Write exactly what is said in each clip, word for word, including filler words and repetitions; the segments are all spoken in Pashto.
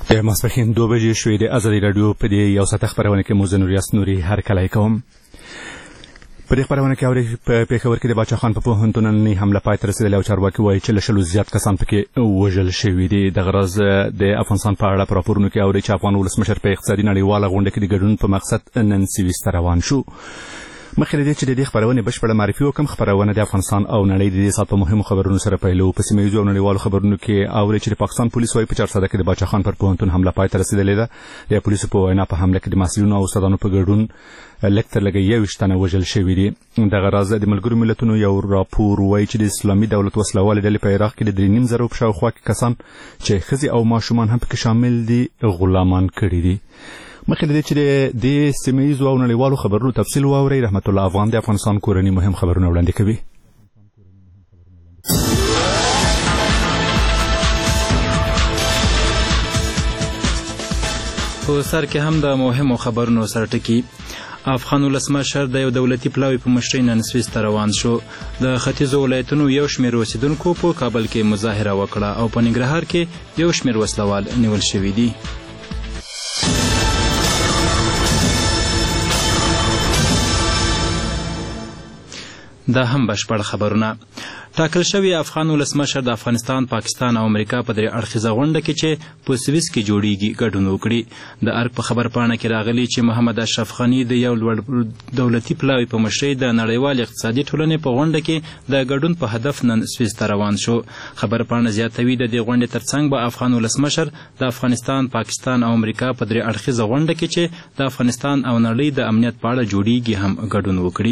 د ماسپښین دوه بجې شوې د ازادي راډیو په دې یو ساعته خپرونه کې مو زه نوریاس نوري هرکلی کوم. په دې خپرونه کې اورئ په پېښور کې د باچا خان په پوهنتون نننۍ حمله پای ته رسېدلې او چارواکي وایي چې له شلو زیات کسان پکې وژل شوي دي. دغه راز د افغانستان په اړه په راپورونو کې اورئ چې افغان ولسمشر په اقتصادي نړیواله غونډه کې د ګډون په مقصد نن سویس ته روان شو. مخکې له دې چې د دې خپرونې بشپړه معرفي وکړم، خپرونه د افغانستان او نړۍ د دې ساعت په مهمو خبرونو سره پیلوو. په سیمه ییزو او نړیوالو خبرونو کې اورئ چې د پاکستان پولیس وایي په چارسده کې د باچا خان پر پوهنتون حمله پای ته رسېدلې ده. د پولیسو په وینا په حمله کې د محصلینو او استادانو په ګډون لږ تر لږه یوویشت تنه وژل شوي دي. دغه راز د ملګرو ملتونو یو راپور وایي چې د اسلامي دولت وسلوالې ډلې په عراق کې د درې نیم زرو په شاوخوا کې کسان چې ښځې او ماشومان هم پکې شامل دي غلامان کړي دي. مخکې له دې چې د دې سیمه ییزو او نړیوالو خبرونو تفصیل واورئ، رحمت الله افغان د افغانستان کورني مهم خبرونه وړاندې کوي. په سر کې هم د مهمو خبرونو سره ټکي. افغان ولسمشر د یو دولتي پلاوي په مشرۍ نن سویس ته روان شو. د ختیځو ولایتونو یو شمېر اوسیدونکو په کابل کې مظاهره وکړه او په ننګرهار کې یو شمېر وسلوال نیول شوي دي. دا هم بشپړ خبرونه. ټاکل شوی افغان ولسمشر د افغانستان، پاکستان او امریکا په درې اړخیزه غونډه کې چې په سویس کې جوړیږي ګډون وکړي. د ارګ په خبرپاڼه کې راغلي چې محمد اشرف غني د یو لوړ دولتي پلاوي په مشرۍ د نړیوال اقتصادي ټولنې په غونډه کې د ګډون په هدف نن سویس ته روان شو. خبرپاڼه زیاتوي د دې غونډې ترڅنګ به افغان ولسمشر د افغانستان، پاکستان او امریکا په درې اړخیزه غونډه کې چې د افغانستان او نړۍ د امنیت په اړه جوړیږي هم ګډون وکړي.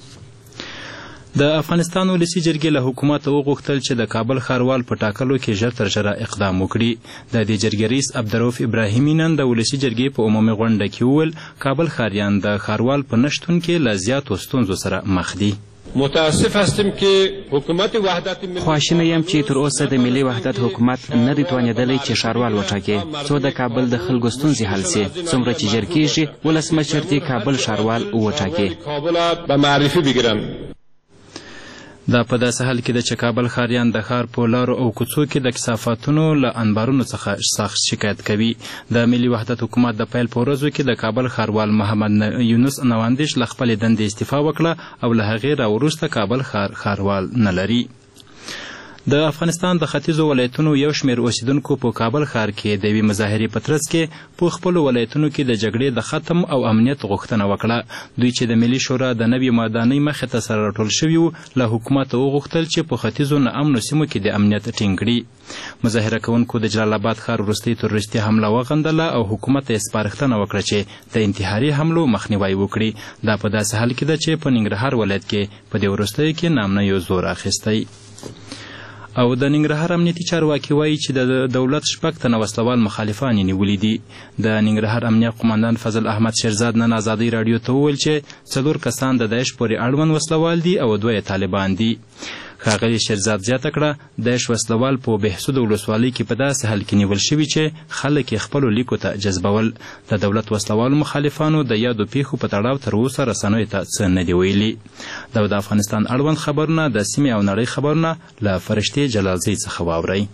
د افغانستان ولسي جرګې له حکومت وغوښتل چې د کابل ښاروال په ټاکلو کې ژر تر ژره اقدام وکړي. د دې جرګې رئیس عبدالرؤف ابراهیمي نن د ولسي جرګې په عمومي غونډه کې وویل کابل ښاریان د ښاروال په نشتون کې له زیاتو ستونزو سره مخ دي. متاسف هستیم که حکومت وحدت ملی خواشینه یم چې تر اوسه د ملي وحدت حکومت نه دی توانېدلی چې ښاروال وټاکي څو د کابل د خلکو ستونزې حل سي. څومره چې ژر کېږي ولسمشر دې کابل ښاروال وټاکي. کابل به معرفي بگیرن. دا په داسې حال کې ده چې کابل ښاریان د ښار په لارو او کوڅو کې د کثافاتونو له انبارونو څخه سخت شکایت کوي. د ملي وحدت حکومت د پیل په ورځو کې د کابل ښاروال محمد یونس نواندیش له خپلې دندې استعفا وکړه او له هغې راوروسته کابل ښار ښاروال نه لري. د افغانستان د ختیځو ولایتونو یو شمېر اوسیدونکو په کابل ښار کې د یوې مظاهرې په ترڅ کې په خپلو ولایتونو کې د جګړې د ختم او امنیت غوښتنه وکړه. دوی چې د ملي شورا د نوې مادانۍ مخې ته سره راټول شوي وو له حکومته وغوښتل چې په ختیځو ناامنو سیمو کې د امنیت ټینګ کړي. مظاهره کوونکو د جلال آباد ښار وروستۍ تروریستي حمله وغندله او حکومت ته یې سپارښتنه وکړه چې د انتحاري حملو مخنیوی وکړي. دا په داسې حال کې ده چې په ننګرهار ولایت کې په دې وروستیو کې نامنیو زور اخیستی. او د ننګرهار امنیتي چارواکي وایي چې د دولت شپږ تنه وسلوال مخالفان یې نیولي دي. د ننګرهار امنیه قماندان فضل احمد شیرزاد نن ازادۍ راډیو ته وویل چې څلور کسان د داعش پورې اړوند وسلوال دي او دوه یې طالبان دي. ښاغلي شیرزاد زیاته کړه داعش وسلوال په بهسود ولسوالۍ کې په داسې حال کې نیول شوي چې خلک یې خپلو لیکو ته جذبول. د دولت وسلوالو مخالفانو د یادو پیښو په تړاو تر اوسه رسنیو ته څه نه دي ویلي. دا د افغانستان اړوند خبرونه د سیمې او نړۍ خبرونه له فرشتې جلالزۍ څخه واورئ.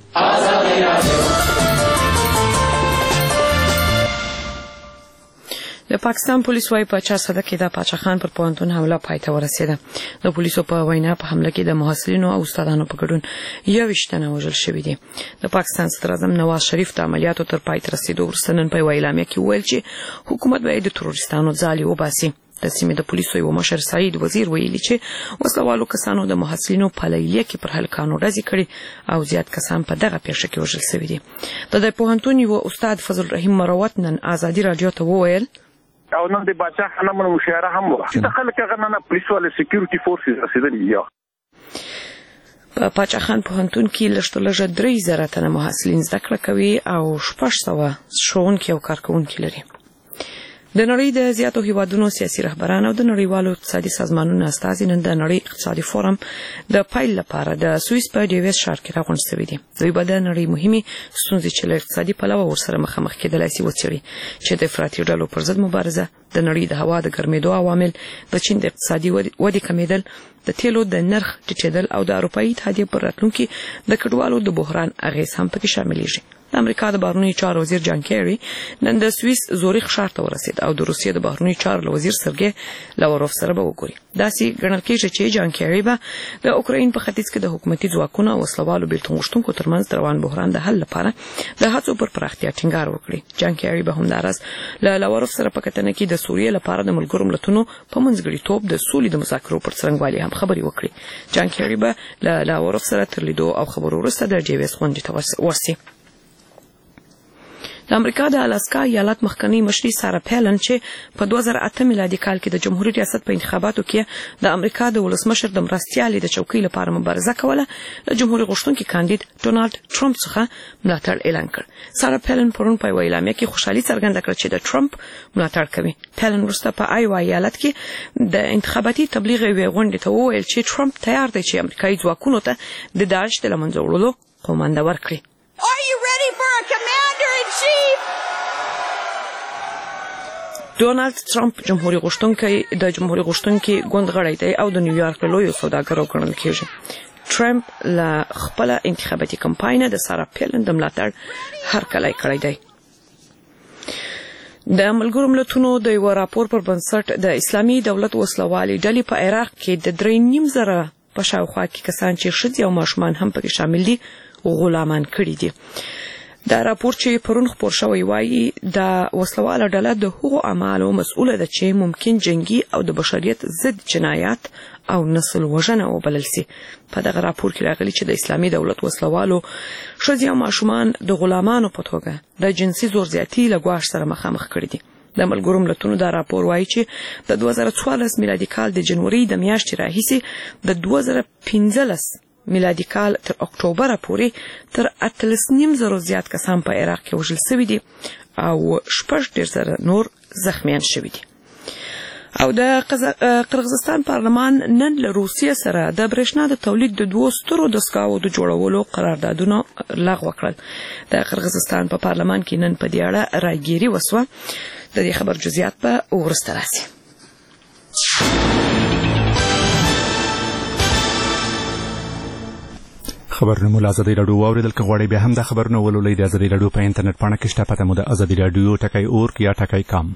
د پاکستان پولیس وايي په چارسده کې د باچا خان پر پوهنتون حمله پای ته ورسېده. د پولیسو په وینا په حمله کې د محصلینو او استادانو په ګډون یوویشت تنه وژل شوي دي. د پاکستان صدر اعظم نواز شریف د عملیاتو تر پای ته رسېدو وروسته نن په یوه اعلامیه کې وویل چې حکومت باید د تروریستانو ځالې وباسي. د سیمې د پولیسو یو مشر سعید وزیر ویلي چې وسلوالو کسانو د محصلینو په لیلیه کې پر هلکانو ډزې کړې او زیات کسان په دغه پیښه کې وژل شوي دي. د دې پوهنتون یو استاد فضل رحیم مروت نن ازادي راډیو ته وویل او نن د باچا خان من مشاوره هم وه چې خلک هغه نه پولیس والے سکیورټي فورسز رسېدلي یا په باچا خان پوهنتون کې لږ تر لږه درې زره تنه محصلین زده کړه کوي او شپږ سوه ښوونکي او کارکوونکي لري. د نړۍ د زیاتو هیوادونو سیاسي رهبران او د نړیوالو اقتصادي سازمانونو استازي نن د نړۍ اقتصادي فورم د پیل لپاره د سویس په ډیویس ښار کې راغونډ شوي دي. دوی به د نړۍ مهمې ستونزې چې له اقتصادي پلوه ورسره مخامخ کېدلی شي وڅېړي چې د افراطي ډلو پر ضد مبارزه، د نړۍ د هوا د ګرمېدو عوامل، د چین د اقتصادي ودې کمېدل، د تیلو د نرخ ټیټېدل او د اروپایي اتحادیې پر راتلونکي د کډوالو د بحران اغېز هم پکې شاملېږي. د امریکا د بهرنیو چارو وزیر جان کیری نن د سویس زوریخ ښار ته ورسید او د روسیې د بهرنیو چارو وزیر سرګی لاوروف سره به وګوري. داسې ګڼل کېږي چې جان کیری به د اوکراین په ختیځ کې د حکومتي ځواکونو او وسلوالو بیلتون غوښتونکو ترمنځ د روان بحران د حل لپاره د هڅو پر پراختیا ټینګار وکړي. جان کیری به همداراز له لاوروف سره په کتنه کې د سوریې لپاره د ملګرو ملتونو په منځګړیتوب د سولې د مذاکرو پر څرنګوالي هم خبرې وکړي. جان کیری به له لاوروف سره تر لیدو او خبرو وروسته د ډیویس غونډې ته ورسي. د امریکا د الاسکا ایالت مخکنی مشري سارا پیلن چې په دوه زره اته میلادي کال کې د جمهوریت ریاست په انتخاباتو کې د امریکا د ولسمشر د مرستیالۍ د چوکۍ لپاره مبارزه کوله د جمهوریت غوښتونکي کاندید ډونالد ټرمپ څخه ملاتړ اعلان کړ. سارا پیلن پرون په یوه اعلامیه کې خوشحالي څرګنده کړه چې د ټرمپ ملاتړ کوي. پیلن وروسته په آیوا ایالت کې د انتخاباتي تبلیغ یوې غونډې ته وویل چې ټرمپ تیار دی چې امریکایي ځواکونو ته د داعش د له منځه وړلو قومانده ورکړي. ډونالد ټرمپ جمهوریت غوښتونکي د جمهوریت غوښتونکي ګوند غړی دی او د نیویارک له لویو سوداګرو ګڼل کېږي. ټرمپ له خپل انتخاباتي کمپاین د سارا پیلن د ملاتړ هرکلی کړی دی. د ملګرو ملتونو د یو راپور پر بنسټ د اسلامي دولت وسلوالي ډلې په عراق کې د درې نیم زره په شاوخوا کې کسان چې ښځې او ماشومان هم پکې شامل دي غلامان کړي دي. دا راپور چې پرون خپور شوی وایي د وسلواله ډله د هغو اعمالو مسؤله ده چې ممکن جنگي او د بشریت ضد جنایات او نسل وژنه وبلل سي. په دغه راپور کې راغلي چې د اسلامي دولت وسلوالو ښځې او ماشومان د غلامانو په توګه د جنسي زور زیاتي له ګواښ سره مخامخ کړي دي. د ملګرو ملتونو دا راپور وایي چې د دوه زره څوارلس میلادي کال د جنوري د میاشتې راهیسې د دوه زره پنځلس میلادي کال تر اکتوبر پورې تر اتلس نیم زرو زیات کسان په عراق کې وژل شوي دي او شپږ ډېر زره نور زخمیان شوي دي. او د قرغیزستان پارلمان نن له روسیې سره د برېښنا د تولید د دوو سترو دستګاوو د جوړولو قراردادونه لغوه کړل. د قرغیزستان په پارلمان کې نن په دې اړه راګیري وسوه. د دې خبر جزئیات به وروسته راسي. خبرونه مو له ازادي راډیو واورېدل. که غواړئ بیا هم دا خبرونه ولولئ د ازادي راډیو په انټرنیټ پاڼه کې شته. پته مو د ازادي راډیو ټکی اورګ یا ټکی کام.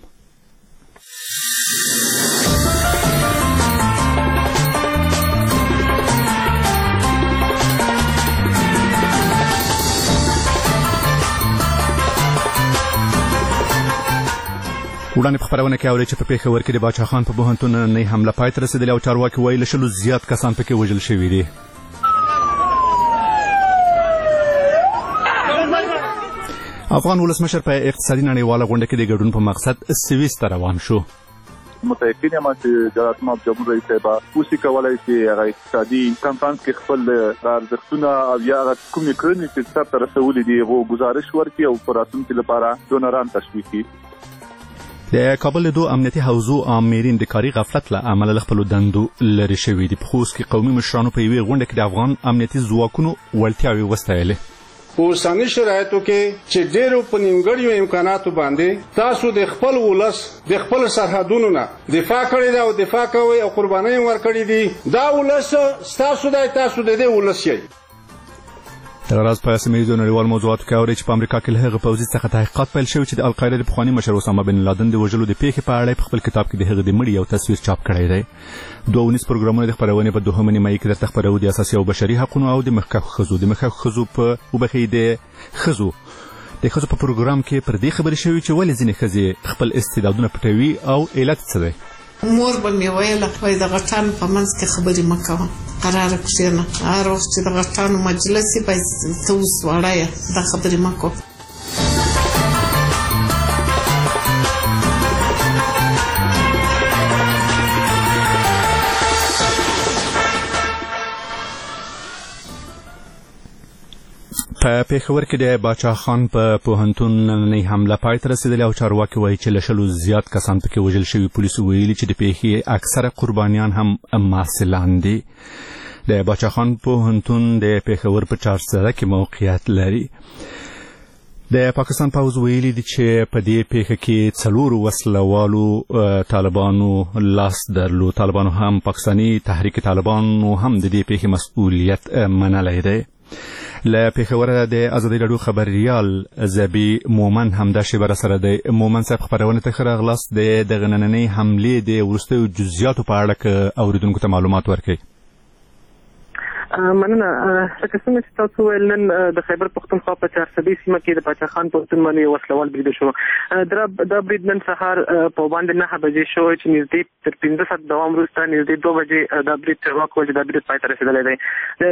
وړاندې په خپرونه کې اورئ چې په پېښور کې د باچا خان په پوهنتون نننۍ حمله پای ته رسېدلې او چارواکي وایي له شلو زیات کسان پکې وژل شوي دي. افغان ولسمشر په اقتصادي نړیواله غونډه کې د ګډون په مقصد سویس ته روان شو. متأکد یم چې جناب محمد جمهور رئیس صاحب اوس کولای چې هغه اقتصادي کانفرنس کې خپل ارزښتونه او یا کومې کړنې چې سره رسولې دي هغه گزارش ورکړي او پر راتلونکي لپاره ډونران تشویق کړي. د کابل د دوه امنیتي حوزو آمرین د کاري غفلت له امله له خپلو دندو لرې شوي دي. په خوست کې قومي مشرانو په یوې غونډه کې د افغان امنیتي ځواکونو وړتیاوې وستایلې. په اوسني شرایطو کې چې ډېرو په نیمګړیو امکاناتو باندې تاسو د خپل ولس د خپل سرحدونو نه دفاع کړې ده او دفاع کوئ او قربانۍ ورکړې دي. دا ولس ستاسو دی، تاسو د دې ولس یې. دغه راز په سیمه ییزو نړیوالو موضوعاتو کې اورئ چې په امریکا کې له هغه پوځي څخه تحقیقات پیل شوي چې د القاعده د پخواني مشر اسامه بن لادن د وژلو د پیښې په اړه په خپل کتاب کې د هغه د مړي یو تصویر چاپ کړی دی. دوه ونیز پروګرامونه د خپرونې په دوهمه نیمایي کې درته خپرو د اساسي او بشري حقونو او د مخکښو ښځو د مخکښو ښځو په وبښئ د ښځو د ښځو په پروګرام کې پر دې خبرې شوي چې ولې ځینې ښځې خپل استعدادونه پټوي او علت څه دی. مور به مې ویله وایي د غټانو په منځ کې خبرې مه کوه، قراره کښېنه، هر وخت چې د غټانو مجلس یې باید ته اوس وړه یې دا خبرې مه کوه. په پېښور کې د باچا خان په پوهنتون نننۍ حمله پای ته رسېدلې او چارواکي وایي چې له شلو زیات کسان پکې وژل شوي. پولیسو ویلي چې د پیښې اکثره قربانیان هم محصلان دي. د باچا خان پوهنتون د پېښور په چارسده کې موقعیت لري. د پاکستان پوځ ویلي دي چې په دې پیښه کې څلورو وسلوالو طالبانو لاس درلود. طالبانو هم پاکستاني تحریک طالبانو هم د دې پیښې مسؤلیت منلی دی. له پیښور د ازادي راډیو خبريال زبي مومن همدا شی بر سره د مومن صاحب خبرونه ته خراغلاس د دغه نننۍ حمله د ورستو جزئیات په اړه ک اوریدونکو ته معلومات ورکړي. مننه. لکه څنګه چې تاسو ویل نن د خیبر پښتونخوا په چارسدي سیمه کې د پاچا خان پښتون باندې وسلوال برید شو. دا برید نن سهار په باندې نه بجې شو چې نږدې تر پنځه ساعت دوام وروسته نږدې دوه بجې دا برید چارواکو چې دا برید پای ته رسېدلی دی.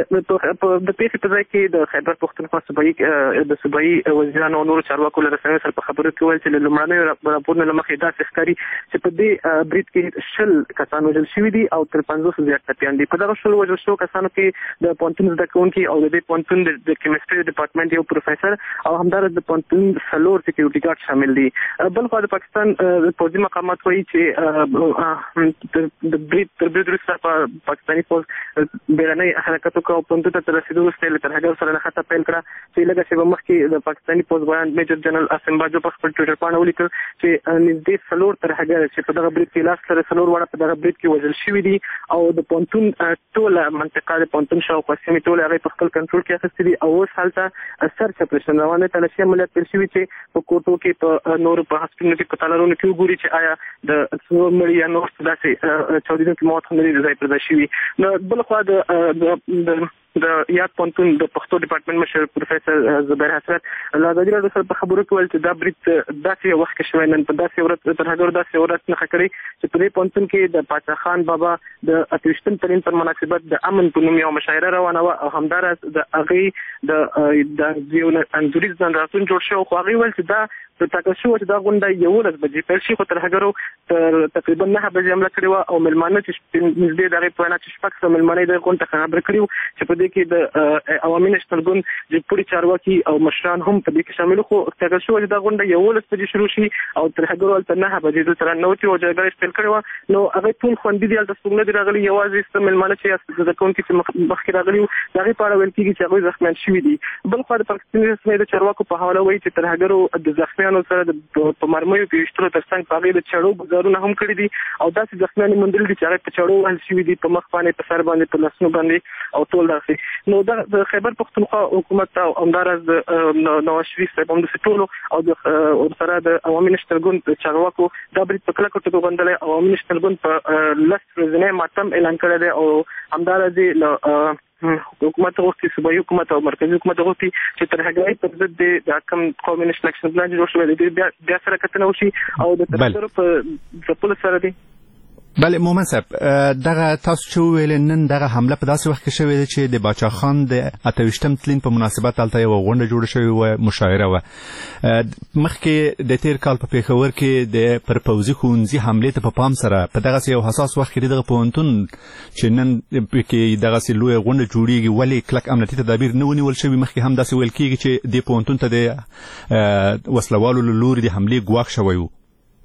د پیښې په ځای کې د خیبر پښتونخوا صوبایي د صوبایي وزیرانو او نورو چارواکو له رسنیو سره په خبرو کې ویل چې له لومړنیو راپورونو له مخې داسې ښکاري چې په دې برید کې شل کسان وژل شوي دي او تر پنځوسو زیات ټپیان دي. په دغه شلو وژل شوو کسانو کې د پوهنتون زده کوونکي او د دې پوهنتون د کیمستري ډپارټمنټ یو پروفیسر او همدارس د پوهنتون څلور سکیورټي ګارډ شامل دي. بل خو د پاکستان پوځي مقامات وایي چې د برید تر برید وروسته پاکستاني پوځ بیړنی حرکت وکړ او پوهنتون ته تر رسېدو وروسته یې له ترهګرو سره نښته پیل کړه چې لږه شېبه مخکې د پاکستاني پوځ بیان میجر جنرال اسم باجو په خپل ټویټر پاڼه ولیکل چې نږدې څلور ترهګر چې په دغه برید کې لاس لري څلور واړه په دغه برید کې وژل شوي دي او د پوهنتون ټوله منطقه د پوهنتون شاوخوا سیمې ټولې هغې په خپل کنټرول کې اخیستې دي او اوس هلته سرچ اپریشن روان دی. تلاشي عملیات پیل شوي چې په کوټو کې په نورو په هسپتالونو کې په تالارونو کې وګوري چې آیا د څلور مړي یا نور داسې چاودېدونکي مواد هم نه دي ځای پر ځای شوي. نو بل خوا د د یاد پوهنتون د پښتو ډپارټمنټ مشر پروفیسر زبیر حسرت له ازادي راډیو سره په خبرو کې ویل چې دا برید داسې یو وخت کې شوی نن په داسې ورځ ترهګرو داسې ورځ نښه کړې چې په دې پوهنتون کې د پاچا خان بابا د اته ویشتم تلین پر مناسبت د امن په نوم یوه مشاعره روانه وه او همداراز د هغې د یو انځوریز نندارتون جوړ شوی خو هغې ویل چې دا ټاکل شوه چې دا غونډه یولس بجې پیل شي خو ترهګرو تر تقریبا نهه بجې حمله کړې وه او مېلمانه چې نږدې د هغې په وینا چې شپږ سوه مېلمانه یې دغې غونډې ته خبر کړي وو چې په دې کې د عوامي نېشنل ګوند جمهوري چارواکي او مشران هم په دې کې شامل خو ټاکل شوه چې دا غونډه یولس بجې شروع شي او ترهګرو هلته نهه بجې دلته راننوتي او جګړه یې پیل کړې وه. نو هغوی ټول خوندي دي، هلته څوک نه دي راغلي، یوازې څه مېلمانه چې زده کوونکي چې مخکې راغلي وو د هغې په اړه ویل کېږي چې هغوی زخمیان شوي دي. بل خوا د پاکستاني رسنیو د چارواکو په حواله وایي چې ترهګرو د زخمیانو سره د په مرمیو کې ویشتلو تر څنګ په هغې د چړو ګزارونه هم کړي دي او داسې زخمیان یې موندلي دي چې هغې په چړو وهل شوي دي، په مخ باندې، په سر باندې، په لاسونو باندې او ټول داسې. نو دا د خیبر پښتونخوا حکومت او همداراز د نواز شریف صاحب همداسې ټولو او د ورسره د عوامي نېشنل ګوند چارواکو دا برید په کلکو ټکو غندلی. عوامي نېشنل ګوند په لس ورځنی ماتم اعلان کړی دی او همداراز یې له حکومت غوښتي، صوبایي حکومت او مرکزي حکومت غوښتي چې ترهګرۍ پر ضد د کوم قومي نېشنل اکشن پلان جوړ شوی دی بیا سره کتنه وشي او د ترهګرو په ځپلو سره دی. بله مومن صاحب، دغه تاسو چې وویل نن دغه حمله په داسې وخت کې شوې ده چې د باچا خان د اته ویشتم تلین په مناسبت هلته یوه غونډه جوړه شوې وه، مشاعره وه. مخکې د تیر کال په پېښور کې د پر پوځي ښوونځي حملې ته په پام سره په دغسې یو حساس وخت کې دغه پوهنتون چې نن پکې دغسې لویه غونډه جوړېږي ولې کلک امنیتي تدابیر نه ونیول شوي؟ مخکې هم داسې ویل کېږي چې دې پوهنتون ته د وسلوالو له لوري د حملې ګواښ شوی و.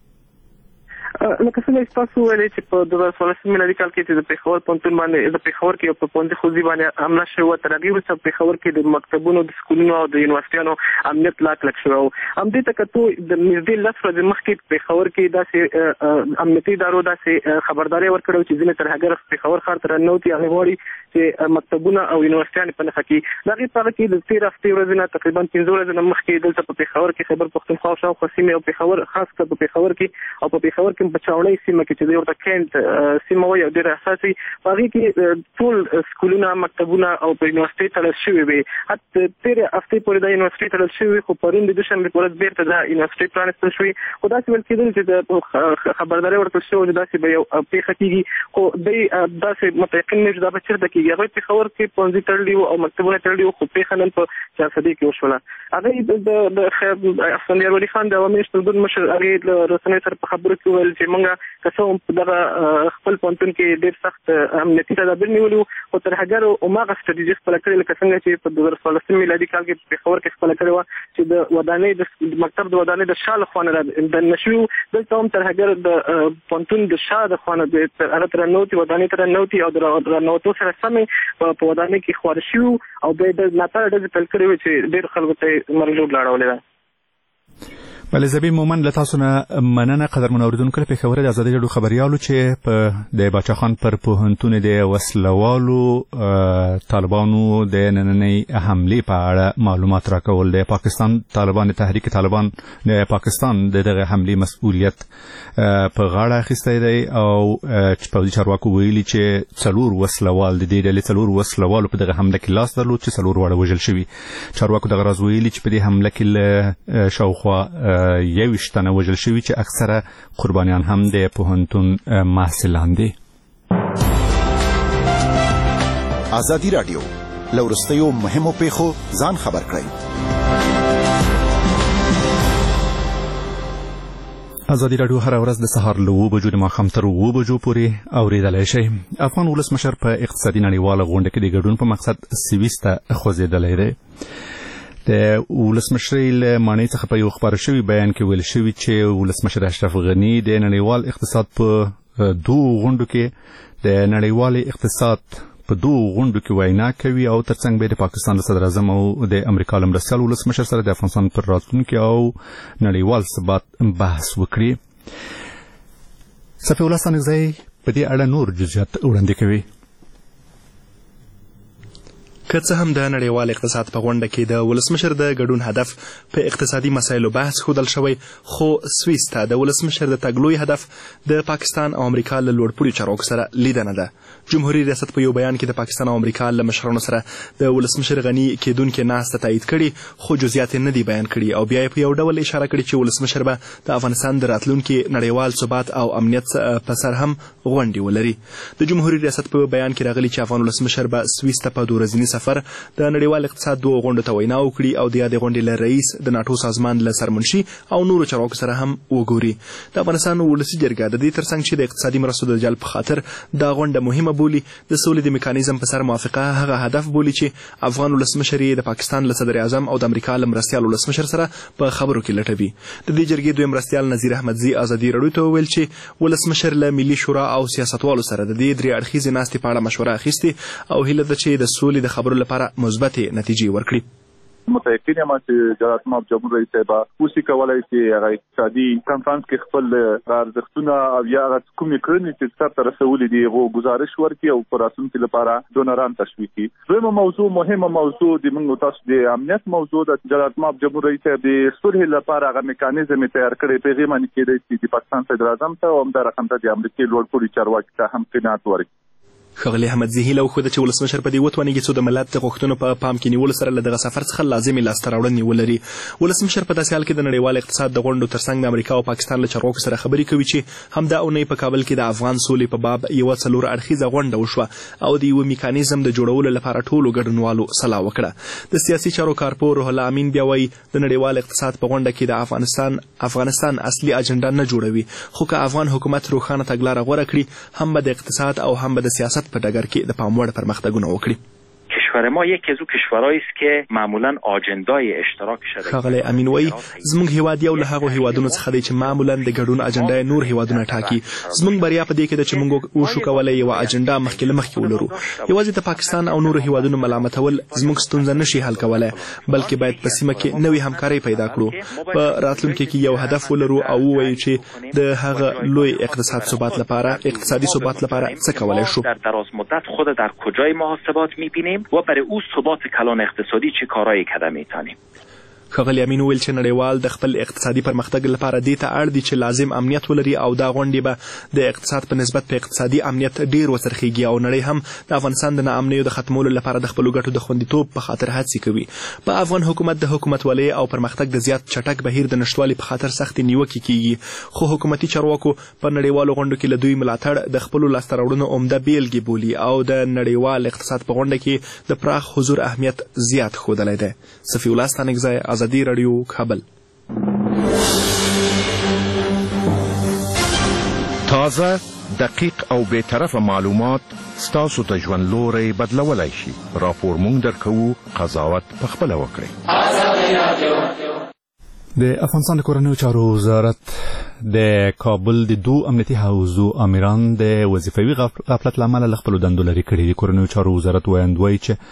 لکه څنګه چې تاسو ویلې چې په دوه زره څوارلسم میلادي کال کې چې د پېښور پوهنتون باندې د پېښور کې په پوهنځي ښوونځي باندې حمله شوې وه، تر هغې وروسته پېښور کې د مکتبونو، د سکولونو او د یونیورسټیانو امنیت لا کلک شوی و. همدې ته کتو د نږدې لس ورځې مخکې پېښور کې داسې امنیتي ادارو داسې خبرداری ورکړی و چې ځینې ترهګر پېښور ښار ته راننوتي، هغې غواړي چې مکتبونه او یونیورسټیانې په نښه کړي. د هغې په هغه کې د تېرې هفتې ورځې نه تقریبا پنځه ورځې نه مخکې دلته په پېښور کې خیبر پښتونخوا او شاوخوا سیمې او پېښور خاص کر په پېښور کې او په پېښور کې په چاوڼۍ سیمه کې چې د ورته کینټ سیمه وایي او ډېره حساسي په هغې کې ټول سکولونه، مکتبونه او په یونیورسټۍ تړل شوي وې. حتی تېرې هفتې پورې دا یونیورسټۍ تړل شوي وې خو پرون د دوشنبې په ورځ بېرته دا یونیورسټۍ پرانېستل شوې. خو داسې ویل کېدل چې د خبرداری ورکړل شوې چې داسې به یو پېښه کېږي خو دوی داسې متیقن نه چې دا به چېرته کېږي. هغوی پېښور کې پوهنځي تړلي وو او مکتبونه تړلي وو خو پېښه نن په چارسدي کې وشوله. هغوی د اسفندیار ولي خان د عوامي نېشنل ګوند مشر هغې له رسنیو سره په خبرو کې وویل چې موږ که څه هم په دغه خپل پوهنتون کې ډېر سخت امنیتي تدابیر نیولي وو خو ترهګرو هماغه سټراتیژي خپله کړې لکه څنګه چې په دوه زره څوارلسم میلادي کال کې په پېښور کې خپله کړې وه چې د ودانۍ د مکتب د ودانۍ د شا له خوا نه دننه شوي وو. دلته هم ترهګر د پوهنتون د شا د خوا نه هغه ته راننوتي، ودانۍ ته راننوتي او د راننوتو سره سمې په ودانۍ کې خواره شوي وو او بیا یې د ناڅاپه ډزې پیل کړې وې چې ډېرو خلکو ته یې مرګ ژوبله اړولې ده. بله زبی مومن له تاسو نه مننه قدرمن اوریدونکو په خبره د ازادي راډیو خبريالو چې په د باچا خان پر پوهنتون د وسلوالو طالبانو د نننۍ حمله په اړه معلومات راکول. د پاکستان طالبان تحریک طالبان د پاکستان دغه حمله مسؤلیت په غاړه اخیستی دی او پوځي چارواکو ویلي چې څلور وسلوال د دې ډلې څلور وسلوالو په دغه حمله کې لاس درلود چې څلور واړه وژل شوي. چارواکو دغه راز ویلي چې په دې حمله کې له شاوخوا یویشت تنه وژل شوي چې اکثره قربانیان هم د پوهنتون محصلان دي. ازادي رادیو لورستیو مهمو پیښو ځان خبر کړئ. ازادي راډیو هر ورځ د سهار له اوه بجو د ماښام تر اوه بجو پورې اورېدلی شئ. افغان ولسمشر په اقتصادي نړیواله غونډه کې د ګډون په مقصد سویس ته خوځېدلی دی. د ولسمشرۍ له مانۍ څخه په یو خپاره شوي بیان کې ویل شوي چې ولسمشر اشرف غني د نړیوال اقتصاد په دوو غونډو کې د نړیوال اقتصاد په دوو غونډو کې وینا کوي او ترڅنګ به د پاکستان صدر اعظم او د امریکا له مرستیال ولسمشر سره د افغانستان پر راتلونکي او نړیوال ثبات بحث وکړي. صفي الله ستانکزی په دې اړه نور جزئیات وړاندې کوي. که څه هم د نړیوال اقتصاد په غونډه کې د ولسمشر د ګډون هدف په اقتصادي مسایلو بحث ښودل شوی، خو سویس ته د ولسمشر د تګ لوی هدف د پاکستان او امریکا له لوړپوړي چارواکو سره لیدنه ده. جمهوریت ریاست په یو بیان کې د پاکستان او امریکا له مشرانو سره د ولسمشر غني کېدونکې ناسته تایید کړي، خو جزئیات یې نه دي بیان کړي او بیا یې په یو ډول اشاره کړې چې ولسمشر به د افغانستان د راتلونکي نړیوال ثبات او امنیت په سر هم غونډې ولري. د جمهوریت ریاست په بیان کې راغلي چې افغان ولسمشر به سویس ته په دوه ورځني سفر د نړیوال اقتصاد دوه غونډو ته وینا وکړي او د یادې غونډې له رئیس د ناټو سازمان له سرمنشي او نورو چارواکو سره هم وګوري. د افغانستان ولسي جرګه د دې ترڅنګ چې د اقتصادي مرستو د جلب په خاطر دا غونډه مهمه بولي، د سولې د میکانیزم په سر موافقه هغه هدف بولي چې افغان ولسمشر د پاکستان له صدر اعظم او د امریکا له مرستیال ولسمشر سره په خبرو کې لټوي. د دې جرګې دویم مرستیال نذیر احمدزي ازادي راډیو ته وویل چې ولسمشر له ملي شورا او سیاستوالو سره د دې درې اړخیزې ناستې په اړه مشوره اخیستې او هیله ده چې د سولې د خبرو لپاره مثبتې نتیجې ورکړي. متأكد یم چې جلالت ماب جمهور رئیس صاحب اوسې کولای چې هغه اقتصادي کنفرانس کې خپل ارزښتونه او یا هغه کومې کړنې چې سر ته رسولې دي هغه ګزارش ورکړي او پر راتلونکي لپاره ډونران تشویق کړي. دویمه موضوع مهمه موضوع د موږ تاسو د امنیت موضوع د جلالت ماب جمهور رئیس صاحب د صلح لپاره هغه میکانیزم تیار کړی، په غیمه کې د پاکستان صدر اعظم ته او هم د رقم ته د امریکای لوړپوړي چارواکي ته هم قناعت ورکړي. ښاغلي احمدزي هیله وښوده چې ولسمشر په دې وتوانېږي څو د ملت د غوښتنو په پام کې نیولو سره له دغه سفر څخه لازمې لاسته راوړنې ولري. ولسمشر په داسې حال کې د نړیوال اقتصاد د غونډو ترڅنګ د امریکا او پاکستان له چارواکو سره خبرې کوي چې همدا اونۍ په کابل کې د افغان سولې په باب یوه څلور اړخیزه غونډه وشوه او د یوه میکانیزم د جوړولو لپاره ټولو ګډونوالو سلا وکړه. د سیاسي چارو کارپور روح الله امین بیا وایي د نړیوال اقتصاد په غونډه کې د افغانستان افغانستان اصلي اجنډا نه جوړوي، خو که افغان حکومت روښانه تګلاره غوره کړي هم به د اقتصاد او هم به د سیاست په ډګر کې د پاموړ پرمختګونه وکړي. کشور ما یکی از او کشورهایی است که معمولا آجندای اشتراک شده. ښاغلی امین وایي زموږ هیواد یو له هغو هیوادونو څخه دی چې معمولا د ګډون اجنډای نور هیوادونه ټاکي. زموږ بریا په دې کې ده چې موږ وشو کولی یوه اجنډا مخکې له مخکې ولرو. یوازې د پاکستان او نورو هیوادونو ملامتول زموږ ستونزه نشي حل کولی، بلکې باید په سیمه کې نوې همکارۍ پیدا کړو، په راتلونکي کې یو هدف ولرو او ووایو چې د هغه لوی اقتصاد ثبات لپاره اقتصادي ثبات لپاره څه کولی شو. در دراز مدت خود در کجای محاسبات می‌بینیم و برای او ثبات کلان اقتصادی چه کارایی کرده میتونیم. ښاغلي امین ویل چې نړیوال د خپل اقتصادي پرمختګ لپاره دې ته اړ دي چې لازم امنیت ولري او دا غونډې به د اقتصاد په نسبت په اقتصادي امنیت ډیر وڅرخیږي او نړۍ هم د افغانستان د ناامنیو د ختمولو لپاره د خپلو ګټو د خوندیتوب په خاطر هڅې کوي. په افغان حکومت د حکومتولۍ او پرمختګ د زیات چټک بهیر د نشتوالي په خاطر سختې نیوکې کیږي، خو حکومتي چارواکو په نړیوالو غونډو کې له دوی ملاتړ د خپلو لاسته راوړنو عمده بیلګې بولي او د نړیوال اقتصاد په غونډه کې د پراخ حضور اهمیت زیات ښودلی دی. صفي الله ستانکزی، ازادي راډیو، کابل. تازه، دقیق او بی‌طرفه معلومات ستاسو ته ژوند لوری بدلولی شي. راپور مونږ درکوو، قضاوت پخپله وکړئ. د افغانستان د کورنیو چارو وزارت د کابل د دو امنیتي حوزو امیران د وظیفوي غفلت له امله له خپلو دندو لرې کړي دي. کورنیو چارو وزارت ویاند وایي چې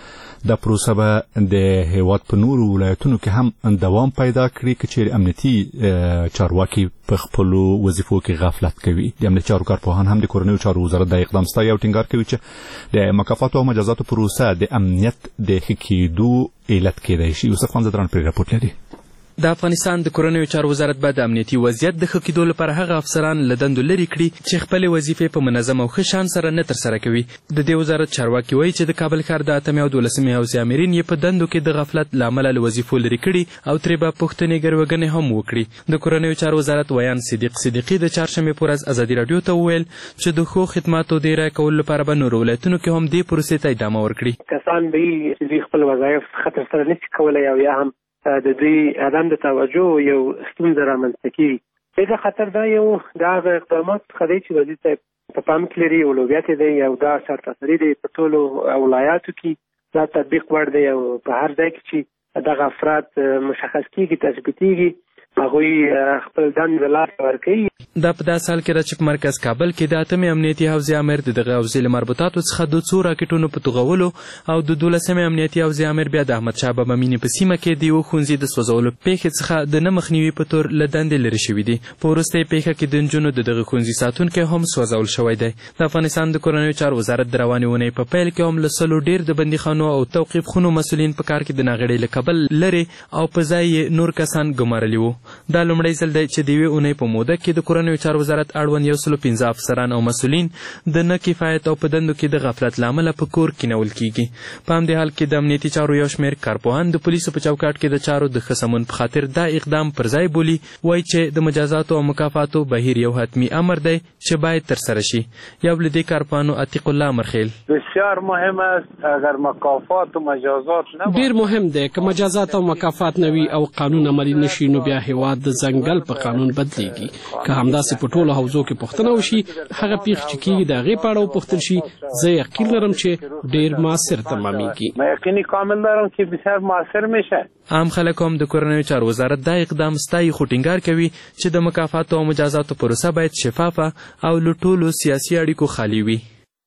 دا پروسه به د هیواد په نورو ولایتونو کې هم دوام پیدا کړي که چیرې امنیتي چارواکي په خپلو وظیفو کې غفلت کوي. د امنیتي چارو کارپوهان هم د کورنیو چارو وزارت د اقدام ستایي او ټینګار کوي چې د مکافاتو او مجازاتو پروسه د امنیت د ښه کېدو علت کېدای شي. یوسف خان زدران پرې راپورټ لري. د افغانستان د کورنیو چارو وزارت به د امنیتي وضعیت د ښه کېدو لپاره هغه افسران له دندو لرې کړي چې خپلې وظیفې په منظم او ښه شان سره نه ترسره کوي. د دې وزارت چارواکي وایي چې د کابل ښار د اتمې او دولسمې حوزې امرین یې په دندو کې د غفلت له امله له وظیفو لرې کړي او ترې به پوښتنې ګروېږنې هم وکړي. د کورنیو چارو وزارت ویان صدیق صدیقي د چهارشنبې په ورځ ازادي راډیو ته وویل چې د ښو خدماتو د رایې کولو لپاره به نورو ولایتونو کې هم دې پروسې ته ادامه ورکړي. کسان به وي چې دوی خپل وظایف ښه ترسره نشي کولی او یا هم د دوی عدم د توجه یو ستونزه رامنځته کېږي. دغه خطر دا یو د هغه اقدامات څخه دی چې وزیر صاحب په پام کې لري، اولویت دی او دا سرتاسري دی په ټولو ولایاتو کې دا تطبیق وړ دی او په هر ځای کې چې دغه افراد مشخص کېږي تثبیتېږي هغوی خپل دندې له لاسه ورکوي. دا په داسې حال کې ده چې په مرکز کابل کې د اتمې امنیتي حوزې امر د دغه حوزې له مربوطاتو څخه د څو راکټونو په توغولو او د دولسمې امنیتي حوزې امر بیا د احمدشاه بابا مینې په سیمه کې د یوه ښوونځي د سوځولو پېښې څخه د نه مخنیوي په تور له دندې لرې شوي دي. په وروستۍ پېښه کې د نجونو د دغه ښوونځي ساتونکی هم سوځول شوی دی. د افغانستان د کورنیو چارو وزارت د روانې اونۍ په پیل کې هم له سلو ډېر د بندیخانو او توقیف خونو مسؤلین په کار کې د ناغړۍ له کبل لرې او په ځای یې نور کسان ګمارلي وو. دا لومړی ځل دی چې د یوې اونۍ په موده کې د کورنیو چارو وزارت اړوند یو سلو پنځه افسران او مسؤلین د نه کفایت او په دندو کې د غفلت له امله په کور کینول کیږي. په همدې حال کې د امنیتي چارو یو شمېر کارپوهان د پولیسو په چوکاټ کې د چارو د ښه سمون په خاطر دا اقدام پر ځای بولي. وایي چې د مجازاتو او مکافاتو بهیر یو حتمي امر دی چې باید ترسره شي. یو له دې کارپوهانو عتیق الله مرخیل بسیار مهم است اگر مکافات و مجازات نه ډیر مهم دی که مجازات او مکافات نه وي او قانون عملي نشي نو بیا هیواد د ځنګل په قانون بدلیږي. که همداسې په ټولو حوزو کې پوښتنه وشي هغه پیښې چې کېږي د هغې په اړه وپوښتل شي زه یقین لرم چې ډیر موثر تمامیږي. من یقیني کامل دارم که بسیار موثر میشه. عام خلک هم د کورنیو چارو وزارت دا اقدام ستایي خو ټینګار کوي چې د مکافاتو او مجازاتو پروسه باید شفافه او له ټولو سیاسي اړیکو خالي وي.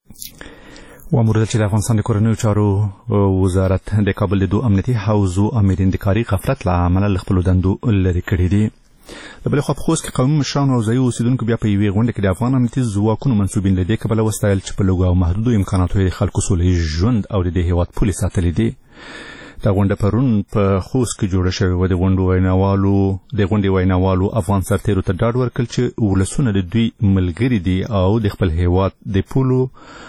وامور چې د افغانستان د کورنیو چارو وزارت د کابل د دوه امنیتي حوزو امرین د کاري غفلت له امله له خپلو دندو لرې کړي دي. د بلې خوا په خوست کې قومي مشرانو او ځایي اوسېدونکو بیا په یوې غونډه کې د افغان امنیتي ځواکونو منصوبین له دې کبله وستایل چې په لږو او محدودو امکاناتو یې خلکو سوله ییز ژوند او د دې هېواد پولې ساتلې دي. دا غونډه پرون په خوست کې جوړه شوې وه. د غونډې ویناوالو د غونډې ویناوالو افغان سرتېرو ته ډاډ ورکړ چې ولسونه د دوی ملګري دي او د خپل هېواد د پولو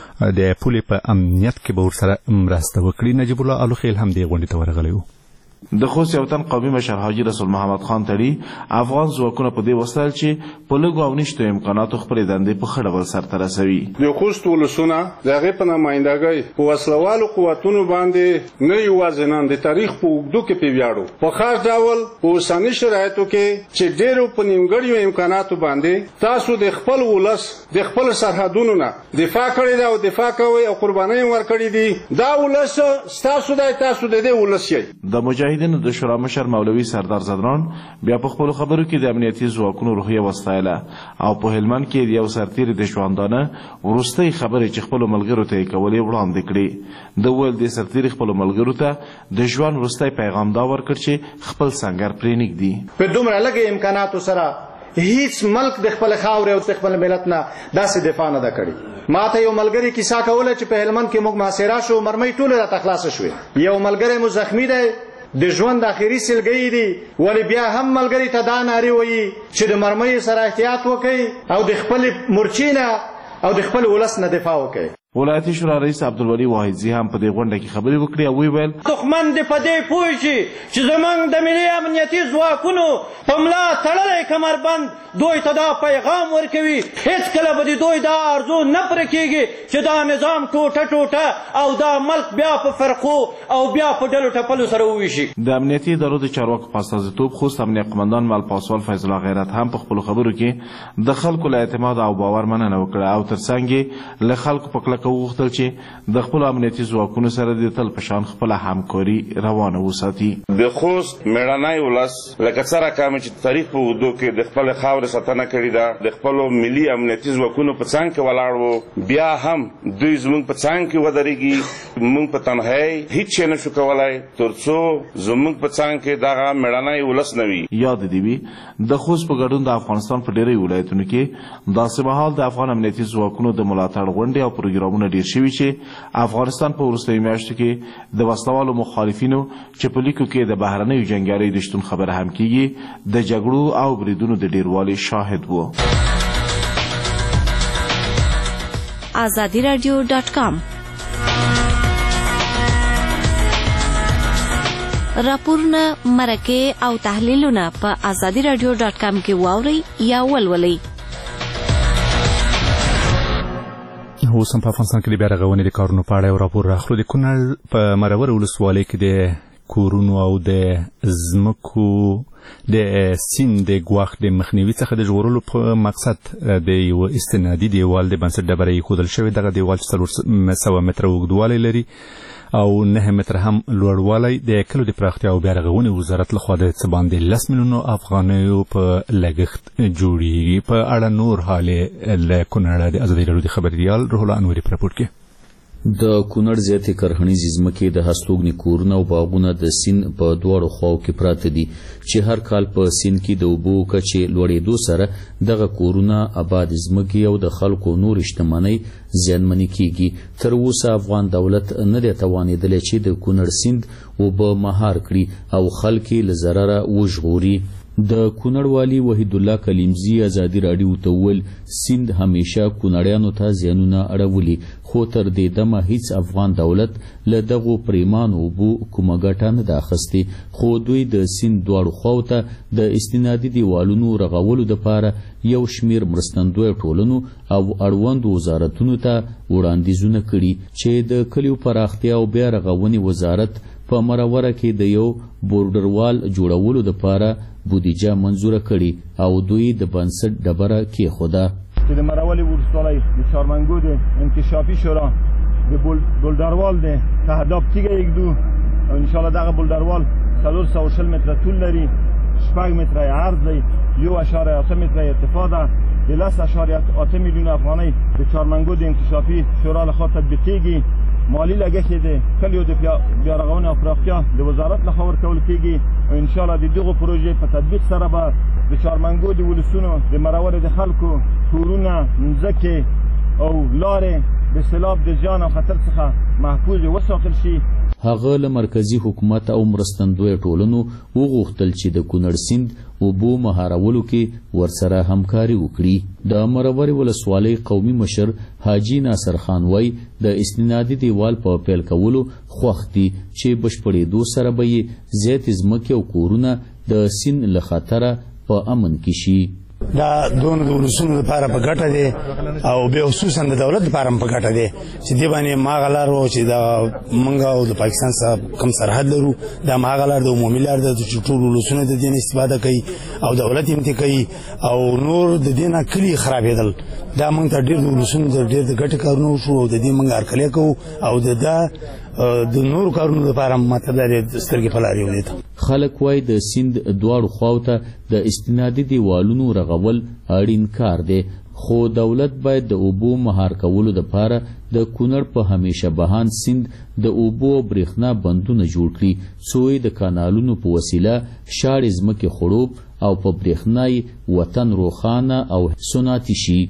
د پولې په امنیت کې به ورسره مرسته وکړي. نجیب الله الوخیل هم دې غونډې ته ورغلی و. د خوست یو تن قومي مشر حاجي رسول محمد خان تړي افغان ځواکونه په دې وستایل چې په لږو او نشتو امکاناتو خپلې دندې په ښه ډول سرته رسوي. د خوست ولسونه د هغې په نمایندګۍ په وسلوالو قوتونو باندې نه یوازې نن د تاریخ په اوږدو کې پې ویاړو په خاص ډول په اوسني شرایطو کې چې ډېرو په نیمګړیو امکاناتو باندې تاسو د خپل ولس د خپل سرحدونو نه دفاع کړې ده او دفاع کوئ او قربانۍ یې ورکړي دي. دا ولس ستاسو دی، تاسو د دې ولس یئ. د مجاهدینو د شورا مشر مولوي سردار زدران بیا په خپلو خبرو کې د امنیتي ځواکونو روحیه وستایله او په هلمند کې د یو سرتېري د ژوندانه وروستۍ خبرې چې خپلو ملګرو ته یې کولې وړاندې کړې. د ویل د سرتېري خپلو ملګرو ته د ژوند وروستی پیغام دا ورکړ چې خپل سنګر پرې نږدي. په دومره لږ امکاناتو سره هیڅ ملک د خپل خاورې او د خپل ملت نه داسې دفاع نه ده کړې. ما ته یو ملګري کیسه کوله چې په هلمند کې موږ محاصره شو، مرمۍ ټولې راته خلاصه شوې. یو ملګری مو زخمي دی، د ژوند آخري سلګۍ دي، ولې بیا هم ملګري ته دا نارې وایي چې د مرمۍ سره احتیاط وکړئ او د خپلې مورچې نه او د خپل ولس نه دفاع وکړئ. ولایتي شورا رئیس عبدالولي واحدزي هم په دې غونډه کې خبرې وکړې او ویل دښمن دې په دې پوه شي چې زموږ د ملي امنیتي ځواکونو په ملا تړلی کمربند دوی ته دا پیغام ورکوي هېڅکله به د دوی دا ارزو نه پوره کېږي چې دا نظام ټوټه ټوټه او دا ملک بیا په فرقو او بیا په ډلو ټپلو سره وویشي. د امنیتي ادارو د چارواکو په استازیتوب خوست امنیه قمندان مل پاسوال فیض الله غیرت هم په خپلو خبرو کې د خلکو له اعتماد او باور مننه وکړه او ترڅنګ یې له خلکو په کلک چارواکو وغوښتل چې د خپلو امنیتي ځواکونو سره د تل په شان خپله همکاري روانه وساتي. د خوست مېړنی ولس لکه څه راکامه چې تاریخ په اوږدو کې د خپلې خاورې ساتنه کړې ده، د خپلو ملي امنیتي ځواکونو په څنګ کې ولاړ وو، بیا هم دوی زموږ په څنګ کې ودرېږي. موږ په تنهایي هیڅ شی نشو کولی تر څو زموږ په څنګ کې دغه مېړنی ولس نه وي. یاد دې وي د خوست په ګډون د افغانستان په ډېری ولایتونو کې داسې مهال د افغان امنیتي ځواکونو د ملاتړ غونډې او پروګرامونه ډېر شوي چې افغانستان په وروستیو میاشتو کې د وسلوالو مخالفینو چې په لیکو کې د بهرنیو جنګیالیو د شتون خبره هم کیږي د جګړو او بریدونو د ډیروالي شاهد وو. آزادی رادیو ډاټ کام راپورونه، مرکې او تحلیلونه په آزادی رادیو ډاټ کام کې واورئ یا ولولئ. اوس هم په افغانستان کې د بیا رغونې د کارونو په اړه یو راپور راخلو. د کونړ په مرور ولسوالۍ کې د کورونو او د ځمکو د سیند د ګواښ د مخنیوي څخه د ژغورلو په مقصد د یو استنادي دیوال د بنسټ ډبره ایښودل شوې. دغه دیوال چې څلور سوه متره اوږدوالی لري او نه متره هم لوړوالی د کلو د پراختیا او بیا رغونې وزارت لخوا د څه باندې لس میلیونو افغانیو په لګښت جوړیږي. په اړه نور حالې له کونړه د ازادي راډیو د خبریال روح الله انوري په راپور کې. د کونړ زیاتې کرهنیزې ځمکې د هستوګنې کورونه او باغونه د سیند په دواړو خواو کې پراته دي چې هر کال په سیند کې د اوبو کچې لوړېدو سره دغه کورونه، آباد ځمکې او د خلکو نور شتمنۍ زیانمنې کیږي. تر اوسه افغان دولت نه دی توانېدلی چې د کونړ سیند اوبه مهار کړي او خلک یې له ضرره وژغوري. د کونړ والي وحید الله کلیمزی ازادي راډیو ته وویل سیند همیشه کونړیانو ته زیانونه اړولي، خو تر دې دمه هیڅ افغان دولت له دغو پریمانو اوبو کومه ګټه نه ده اخیستې، خو دوی د سیند دواړو خواو ته د استنادي دیوالونو رغولو دپاره یو شمیر مرستندویه ټولنو او اړوندو وزارتونو ته وړاندیزونه کړي چې د کلیو پراختیا او بیا رغونې وزارت په مروره کې د یو بورډروال جوړولو دپاره بودیجه منظوره کړي او دوی د بنسټ ډبره کېښوده. چې د مرولې ولسوالۍ د چارمنګو د انکشافي شورا د بولډروال د تهداب تیږه یږدو او انشاءالله دغه بولډروال څلور سوه شل متره طول لري، شپږ متره عرض دی، یو اشاریه اته متره ارتفاع ده. د لس اشاریه اته میلیونه افغانۍ د چارمنګو د انکشافي شورا لخوا تطبیقېږي. مالی لګښت د کلیو د بیا رغونې او پراختیا د وزارت لخوا ورکول کېږي او انشاءالله د دغو پروژې په تطبیق سره به د چارمنګو د ولسونو د مرورې د خلکو کورونه، مځکې او لارې د سیلاب د زیان او خطر څخه محفوظ وساتل شي. هغه له مرکزی حکومت او مرستندویه ټولنو وغوښتل چې د کونړ سیند اوبو مهارولو کې ورسره همکاري وکړي. د مرورې ولسوالۍ قومي مشر حاجي ناصر خان وایي د استنادي دیوال په پیل کولو خوښ دي چې بشپړېدو سره به یې زیاتې ځمکې او کورونه د سیند له خطره په امن کې شي. دا دون د ولسونو لپاره په ګټه دی او به خصوصا د دولت لپاره په ګټه دی چې دی باندې ماغلار او چې دا منګه او د پاکستان سره کم سرحد لرو دا ماغلار د عمومي لار د ټول ولسونو د دین استفاده کوي او دولت یې کوي او نور د دینه کلی خرابېدل. دا موږ ته ډېر د ولسونو د ډېر د ګټې کارونه وشو او د دې موږ هرکلی کوو او د دا د نورو کارونو لپاره مطلب لري سترګې په لارې ولید. خلک وایي د سیند دواړو خواو ته د استنادي دیوالونو رغول اړین کار دی، خو دولت باید د اوبو مهار کولو دپاره د کونړ په همیشه بهان سیند د اوبو برېښنا بندونه جوړ کړي څو د کانالونو په وسیله شاړې ځمکې خړوب او په برېښنا وطن روښانه او صنعتي شي.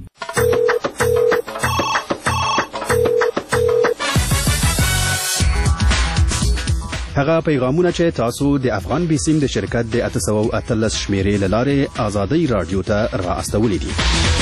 هغه پیغامونه چې تاسو د افغان بیسیم د شرکت د اته سوه او اتلس شمیرې له لارې ازادۍ راډیو ته را استولي دي.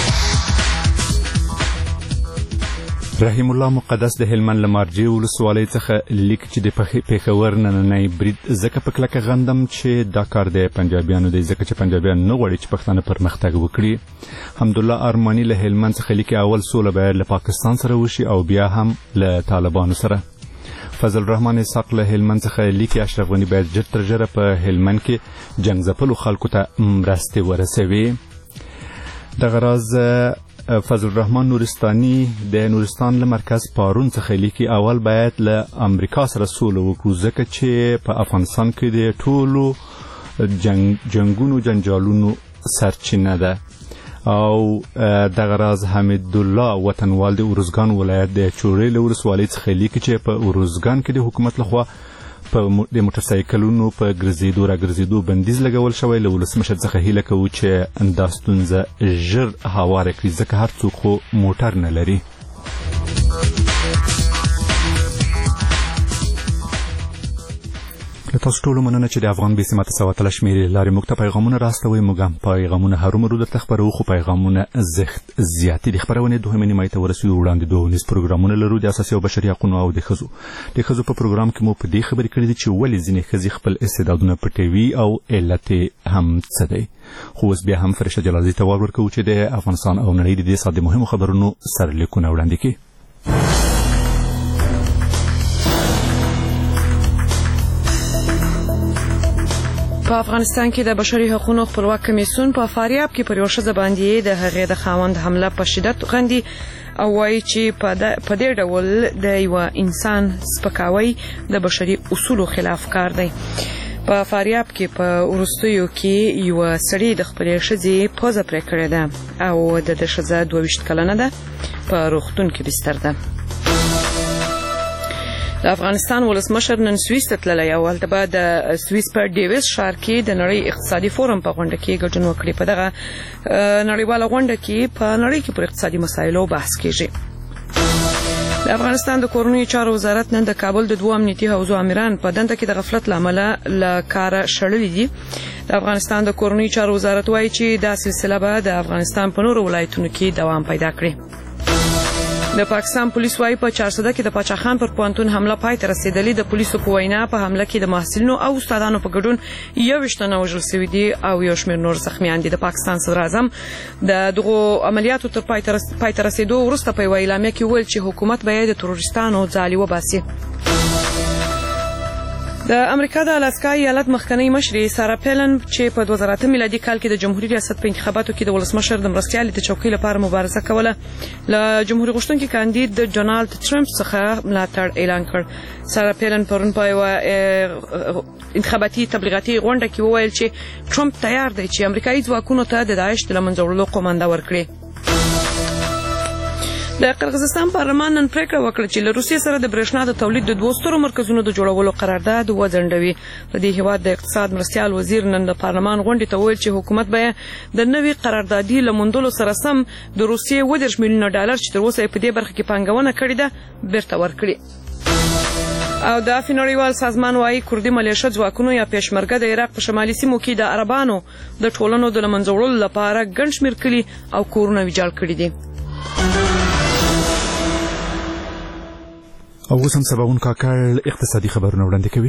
رحیم الله مقدس د هلمند له مارجې ولسوالۍ څخه لیک چې د پېښور نننی برید ځکه په کلکه غندم چې دا کار د پنجابیانو دی ځکه چې پنجابیان نه غواړي چې پښتانه پرمختګ وکړي. حمدالله ارماني له هلمند څخه لیکي اول سوله باید له پاکستان سره وشي او بیا هم له طالبانو سره. فضل الرحمن اسحاق له هلمند څخه لیکي اشرف غني باید ژر تر ژره په هلمند کې جنګ ځپلو خلکو ته مرستې ورسوي. دغه راز فضل الرحمن نورستاني د نورستان له مرکز پارون څخه لیکي اول باید له امریکا سره سوله وکړو ځکه چې په افغانستان کې د ټولو جنگ جنگونو جنجالونو سرچینه ده. او دغه راز حمید الله وطنوال د ارزګان ولایت د چورې له ولسوالۍ څخه لیکي چې په ارزګان کې د حکومت لخوا په د موټرسایکلونو په ګرځېدو را ګرځېدو بندیز لګول شوی. له ولسمشر څخه هیله کوو چې دا ستونزه ژر هواره کړي ځکه هر څوک خو موټر نه لري. تاسو ټول مننه چې د افغان بي سي ماته سوا تل شمیرې لارې موږ ته پیغامونه راستوي. موږ هم پیغامونه هرومرو درته خبرو خو پیغامونه زښت زیاتې د خبرونې دوهمې نیمایي ته ورسوي. وړاندې دوه نس پروګرامونه لرو د اساسي او بشري حقوقو او د ښځو د ښځو په پروګرام کې مو په دې خبرې کړې دي چې ولې ځینې ښځې خپل استعدادونه پټوي او علت هم څه دی. خو اوس بیا هم فرشته جلالي ته وار ورکوو چې د افغانستان او نړۍ د دې ساعت د مهمو خبرونو سرلیکونه وړاندې کړي. په افغانستان کې د بشري حقوقو خپلواک کمیسیون په فاریاب کې پر یو ښځه باندې د هغې د خاوند حمله په شدت غندي او وایي چې په دې ډول د یو انسان سپکاوی د بشري اصولو خلاف کار دی. په فاریاب کې په وروستیو کې یو سړی د خپلې ښځې پوزه پرې کړې ده او د دې ښځه دوه ویشت کلنه ده په روغتون کې بستر ده. د افغانستان ولسمشر نن سویس ته تللی او هلته به د سویس په ډیویس ښار کې د نړۍ اقتصادي فورم په غونډه کې ګډون وکړي. په دغه نړیواله غونډه کې په نړۍ کې پر اقتصادي مسایلو بحث کیږي. د افغانستان د کورنیو چارو وزارت نن د کابل د دوه امنیتي حوزو امیران په دنده کې د غفلت له امله له کاره شړلي دي. د افغانستان د کورنیو چارو وزارت وایي چې دا سلسله به د افغانستان په نورو ولایتونو کې دوام پیدا کړي. د پاکستان پولیس وايي په چارسده کې د پاچا خان پر پوهنتون حمله پای ته رسیدلې. د پولیسو په وینا په حمله کې د محصلینو او استادانو په ګډون یوویشت تنه وژل شوي دي او یو شمېر نور زخمیان دي. د پاکستان صدر اعظم د دغو عملیاتو تر پای ته رسیدو وروسته په یوه اعلامیه کې وویل چې حکومت به یې د تروریستانو ځالې وباسي. د امریکا د الاسکا ایالت مخکنی مشرې سارا پیلن چې په دوه زره اته میلادي کال کې د جمهوریت ریاست په انتخاباتو کې د ولسمشر د مرستیالې د چوکۍ لپاره مبارزه کوله له جمهوریت غوښتونکي کاندید د ډونالد ټرمپ څخه ملاتړ اعلان کړ. سارا پیلن پرون په یوه انتخاباتي تبلیغاتي غونډه کې وویل چې ټرمپ تیار دی چې امریکایي ځواکونو ته د داعش د له منځه وړلو قومانده ورکړي. د قرغیزستان پارلمان نن پریکړه وکړه چې له روسیې سره د برېښنا د تولید د دوه سترو مرکزونو د جوړولو قرارداد وځنډوي. د دې هیواد د اقتصاد مرستیال وزیر نن د پارلمان غونډې ته وویل چې حکومت به د نوي قراردادي له موندلو سره سم د روسیې اووه دېرش میلیونه ډالر چې تر اوسه یې په دې برخه کې پانګونه کړې ده بیرته ورکړي. او د عفوي نړیوال سازمان وايي کردي ملیشه ځواکونو یا پېشمرګه د عراق په شمالي سیمو کې د عربانو د ټولنو د له منځه وړلو لپاره ګڼ شمېر کلي او کورونه ویجاړ کړي دي. او اوس هم سباون کاکړ اقتصادي خبرونه وړاندې کوي.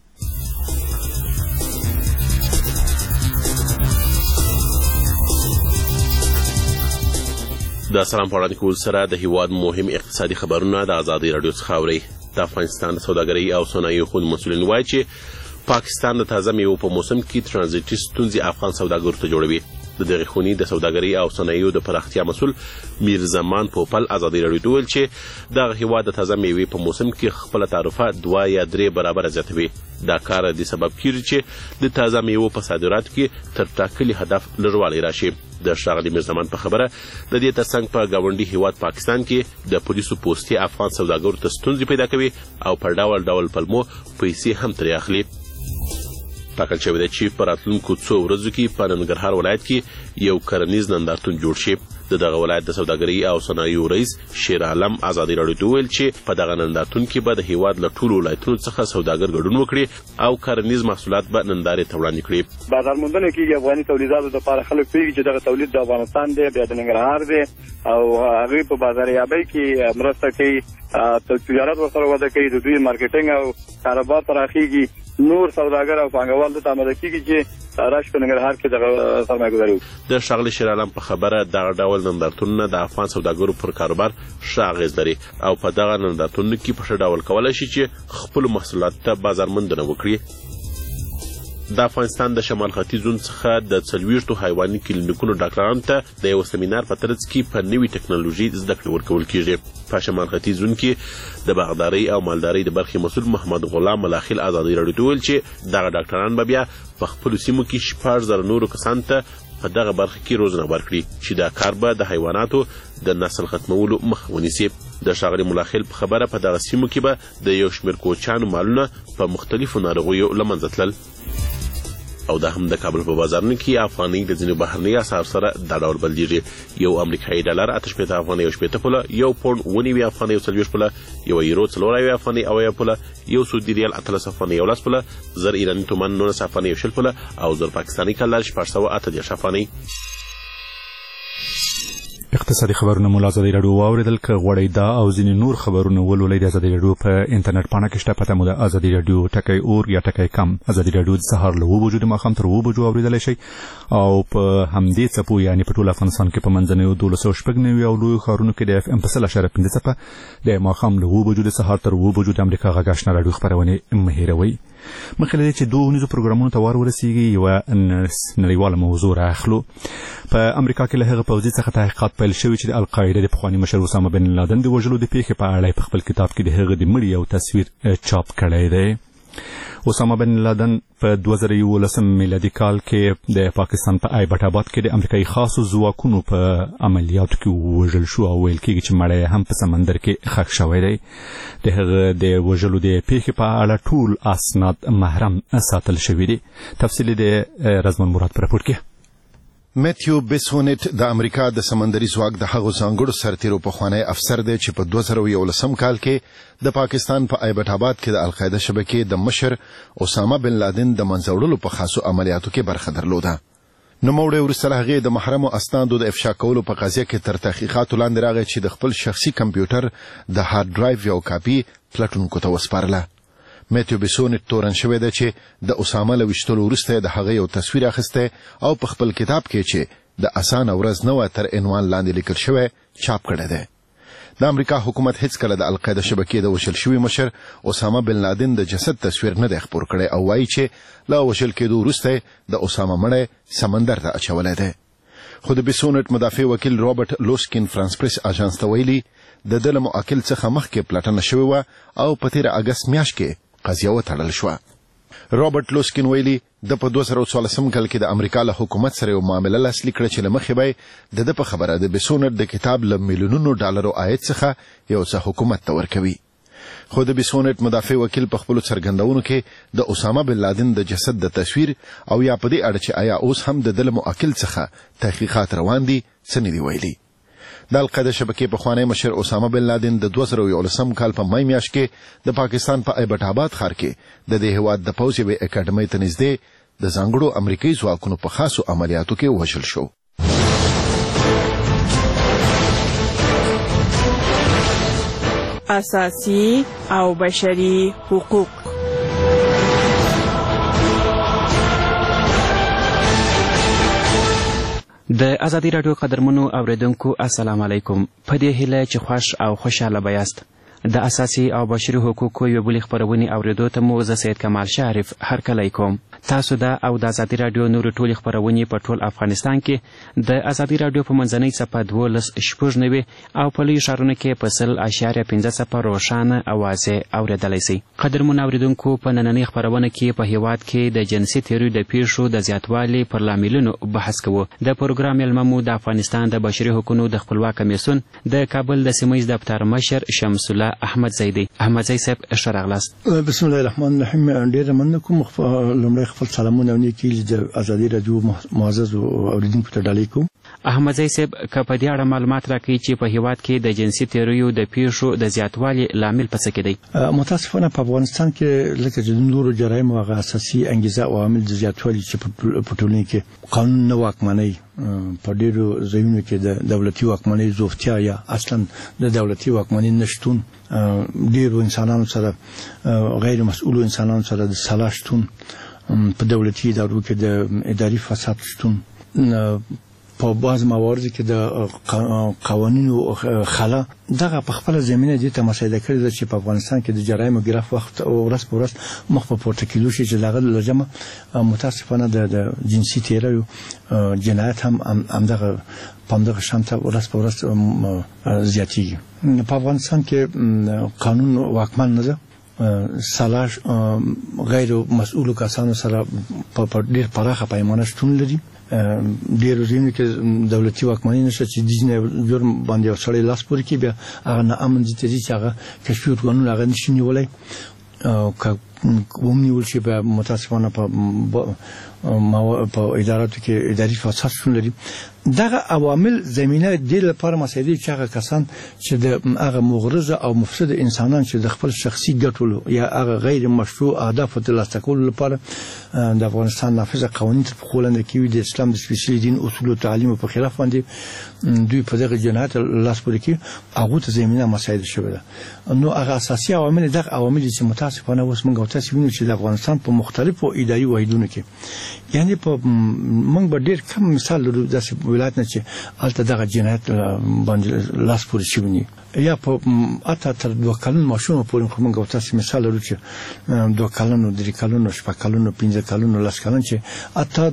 د سلام په وړاندې کولو سره د هیواد مهم اقتصادي خبرونه د ازادي راډیو څخه اورئ. د افغانستان د سوداګرۍ او صنایعو خود مسؤلین وایي چې پاکستان د تازه میوو په موسم کې ترانزیټي ستونزې افغان سوداګرو ته جوړوي. د دغې خونې د سوداګرۍ او صنایعو د پراختیا مسؤل میرزمان پوپل ازادي راډیو ته وویل چې دغه هیواد د تازه میوې په موسم کې خپله تعرفه دوه یا درې برابره زیاتوي. دا کار د سبب کیږي چې د تازه میوو په صادراتو کې تر ټاکلي هدف لږوالی راشي. د ښاغلي میرزمان په خبره د دې ترڅنګ په ګاونډي هیواد پاکستان کې د پولیسو پوستې افغان سوداګرو ته ستونزې پیدا کوي او په ډول ډول پلمو پیسې هم ترې اخلي. ټاکل شوې ده چې په راتلونکو څو ورځو کې په ننګرهار ولایت کې یو کرنیز نندارتون جوړ شي. د دغه ولایت د سوداګرۍ او صنایعو رئیس شیر عالم ازادي راډیو ته وویل چې په دغه نندارتون کې به د هیواد له ټولو ولایتونو څخه سوداګر ګډون وکړي او کرنیز محصولات به نندارې ته وړاندې کړي. بازار موندنه کېږي افغاني تولیداتو دپاره خلک پوهېږي چې دغه تولید د افغانستان دی بیا د ننګرهار دی او هغوی په بازاریابۍ کې مرسته کوي تجارت ورسره وده کوي د دوی مارکیټینګ او کاروبار پراخېږي. نور سوداګر او پانګوال دلته آماده کېږي چې راشي په ننګرهار کې دغه سرمایه‌ګذاري وکړي. د ښاغلي شیر عالم په خبره دغه ډول نندارتونونه د افغان سوداګرو پر کاروبار ښه اغېز لري او په دغه نندارتونونو کې په ښه ډول کولی شي چې خپلو محصولاتو ته بازار موندنه وکړي. د افغانستان د شمال ختیځ زون څخه د څلوېښتو حیواني کلینیکونو ډاکټرانو ته د یو سیمینار په ترڅ کې په نوې ټکنالوژي زده کړې ورکول کیږي. په شمال ختیځ زون کې د باغدارۍ او مالدارۍ د برخې مسؤل محمد غلام ملاخیل ازادي راډیو ته ویل چې دغه ډاکټران به بیا په خپلو سیمو کې شپږ زره نورو کسانو ته په دغه برخه کې روزنه ورکړي چې دا کار به د حیواناتو د نسل ختمولو مخه ونیسي. د ښاغلي ملاخیل په خبره په دغه سیمو کې به د یو شمېر کوچیانو مالونه په مختلفو ناروغیو له منځه تلل او دا هم د کابل په بازارونو کې افغانۍ د ځینو بهرنیو اسعارو سره دا ډول بدلیږي. یو امریکایي ډالر اته شپېته افغانۍ او شپېته پوله، یو پونډ اووه نوي افغانۍ او څلوېښت پوله، یو یورو څلور اویا افغانۍ او اویا پوله، یو سعودي ریال اتلس افغانۍ او لس پوله، زر ایراني تومان نولس افغانۍ او شل پوله او زر پاکستاني کلر شپږ سوه اته دېرش افغانۍ. اقتصادي خبرونه مو له ازادي راډیو واورېدل. که غواړئ دا او ځینې نور خبرونه ولولئ د ازادي راډیو په انټرنیټ پاڼه کې شته، پته مو د ازادي راډیو ټکی اور یا ټکی کم. ازادي راډیو د سهار له اوه بجو د ماښام تر اوه بجو اورېدلی شئ او په همدې څپو یعنې په ټول افغانستان کې په منځنیو دولس سوه شپږ نوي او لویو ښارونو کې د اف ام په سل اشاریه پنځه څپه د ماښام له اوه بجو د سهار تر اوه بجو د امریکا غږ اشنا راډیو خپرونې مه هېروئ. مخکې له دې چې دوه اونیزو پروګرامونو ته وار ورسیږي، یوه نړیواله موضوع رااخلو. په امریکا کې له هغه پوځي څخه تحقیقات پیل شوي چې د القاعده د پخواني مشر اسامه بن لادن د وژلو د پیښې په اړه په خپل کتاب کې د هغه د مړي یو تصویر چاپ کړی دی. اسامه بن لادن په دوه زره یولسم میلادي کال کې د پاکستان په ایبټ آباد کې د امریکایي خاصو ځواکونو په عملیاتو کې ووژل شو او ویل کېږي چې مړی هم په سمندر کې ښخ شوی دی. د هغه د وژلو د پیښې په اړه ټول اسناد محرم ساتل شوي دي. تفصیل د رضوان مراد په راپور کې. میتیو بیسونیټ د امریکا د سمندري ځواک د هغو ځانګړو سرتیرو پخوانی افسر دی چې په دوه زره یولسم کال کې د پاکستان په ایبټ آباد کې د القاعده شبکې د مشر اسامه بن لادن د منځه وړلو په خاصو عملیاتو کې برخه درلوده. نوموړی وروسته له هغې د محرمو اسنادو د افشا کولو په قضیه کې تر تحقیقاتو لاندې راغی چې د خپل شخصي کمپیوټر د هارد ډرایو یو کاپي پلټونکو ته وسپارله. میتیو بیسونیټ تورن شوی دی چې د اسامه له ویشتلو وروسته د هغه یو تصویر اخیستی او په خپل کتاب کې چې د اسانه ورځ نه وه تر عنوان لاندې لیکل شوی چاپ کړی دی. د امریکا حکومت هیڅکله د القاعده شبکې د وژل شوي مشر اسامه بن لادن د جسد تصویر نه دی خپور کړی او وایي چې له وژل کېدو وروسته د اسامه مړی سمندر ته اچولی دی. خو د بیسونیټ مدافع وکیل رابرټ لوسکین فرانس پریس اژانس ته ویلي د ده له معاقل څخه مخکې پلټنه شوې وه او په تېره اګست میاشت کې قضیه وتړل شوه. رابرټ لوسکین ویلي د په دوه زره څوارلسم کال کې د امریکا له حکومت سره یو معامله لاسلیک کړه چې له مخې به د ده په خبره د بیسونیټ د کتاب له میلیونونو ډالرو عاید څخه یو څه حکومت ته ورکوي. خو د بیسونیټ مدافع وکیل په خپلو څرګندونو کې د اسامه بن لادن د جسد د تصویر او یا په دې اړه چې آیا اوس هم د ده له معاقل څخه تحقیقات روان دي څه نه دي ویلي. د القاعده شبکې پخوانی مشر اسامه بن لادن د دوه زره یولسم کال په مای میاشت کې د پاکستان په ایبټ آباد ښار کې د دې هېواد د پوځ یوې اکاډمۍ ته نږدې د ځانګړو امریکایي ځواکونو په خاصو عملیاتو کې وژل شو. اساسي او بشري حقوق. د ازادي راډیو قدرمنو اوریدونکو السلام علیکم. په دې هیله چې خوښ او خوشاله به یاست. د اساسي او بشري حقوقو یو بلې خپرونې اوریدو ته مو زه سید کمال شریف هرکلی کوم. تاسو د او د ازادي راډیو نورې ټولې خپرونې په ټول افغانستان کې د ازادي راډیو په منځنۍ څپه دولس شپږ نوي او په لویو ښارونو کې په سل اشاریه پنځه څپه روښانه اوازې اوریدلی سئ. قدرمنو اوریدونکو په نننۍ خپرونه کې په هیواد کې د جنسي تیریو د پیښو د زیاتوالي پر لاملونو بحث کوو. د پروګرام میلمه مو د افغانستان د بشري حقوقو د خپلواک کمیسیون د کابل د سیمه ییز دفتر مشر شمس الله احمد زیدی. احمد زی صاحب ښه راغلاست. بسم الله الرحمن الرحیم. ډېره مننه کوم. لومړی خپل سلامونه او نیکي د ازادي راډیو معزز اوریدونکو ته ډالۍ کوم. احمد زی صاحب که په دې اړه معلومات راکړئ چې په هیواد کې د جنسي تیریو د پیښو د زیاتوالي لامل په څه کې دی؟ متاسفانه په افغانستان کې لکه د نورو جرایمو هغه اساسي انګیزه او عامل د زیاتوالي چې په ټولنه کې قانون نه واکمنۍ په ډېرو ځایونو کې د دولتي واکمنۍ زوفتیا یا اصلا د دولتي واکمنۍ نشتون، ډېرو انسانانو سره غیر مسؤلو انسانانو سره د سلا شتون، په دولتي ادارو کې د اداري فساد شتون، په بعض موارد کې د قوانینو خلا دغه په خپل زمينه دي ته مسایده کړی ده چې په افغانستان کې د جرایم او ګراف وخت او ورځ په ورځ مخ په پورته کېدو شي چې دغه لجمه متاسفانه د جنسي تیرو جنایت هم هم دغه پامدغه شانته ورځ په ورځ زیاتېږي. په افغانستان کې قانون واکمن نه ده، سلاش غیر مسؤل کسانو سره په ډېر پراخه پیمانه شتون لري. ډېر ځینې کې دولتي واکمني نشته چې د دې جرم باندې یو سړی لاس پورې کړي، بیا هغه ناامن دي چې هغه کشفي ارګانونه هغه نشي نیولی، که ومنیول شي به متاسفانه په په اداراتو کې اداري فساد شتون لري. دغه عوامل زمينه د لپاره مسایدي چې هغه کسان چې د هغه مغرضه او مفسد انسانان چې د خپل شخصي ګټو یا هغه غیر مشروع اهداف ترلاسه کولو لپاره د افغانستان نافذه قوانین تر خولنده کوي، د اسلام د سپیشلي دین اصول او تعلیم په خلاف باندې دوی په دغه جنایت لاس پورې کوي، هغه ته زمينه مسایده شوی ده. نو هغه اساسي عوامل دغه عوامل چې متاسفانه اوس موږ تاسو وینو چې د افغانستان په مختلفو اداري واحدونو کې یعنی په موږ به ډېر کم مثال لرو داسې ولایت نه چې هلته دغه جنایت باندې لاس پورې شوی وي، یا په اته تر دوه کلونو ماشومو پورې خو موږ تاسو مثال لرو چې دوه کلونو درې کلونو شپږ کلونو پنځه کلونو لس کلونو چې اته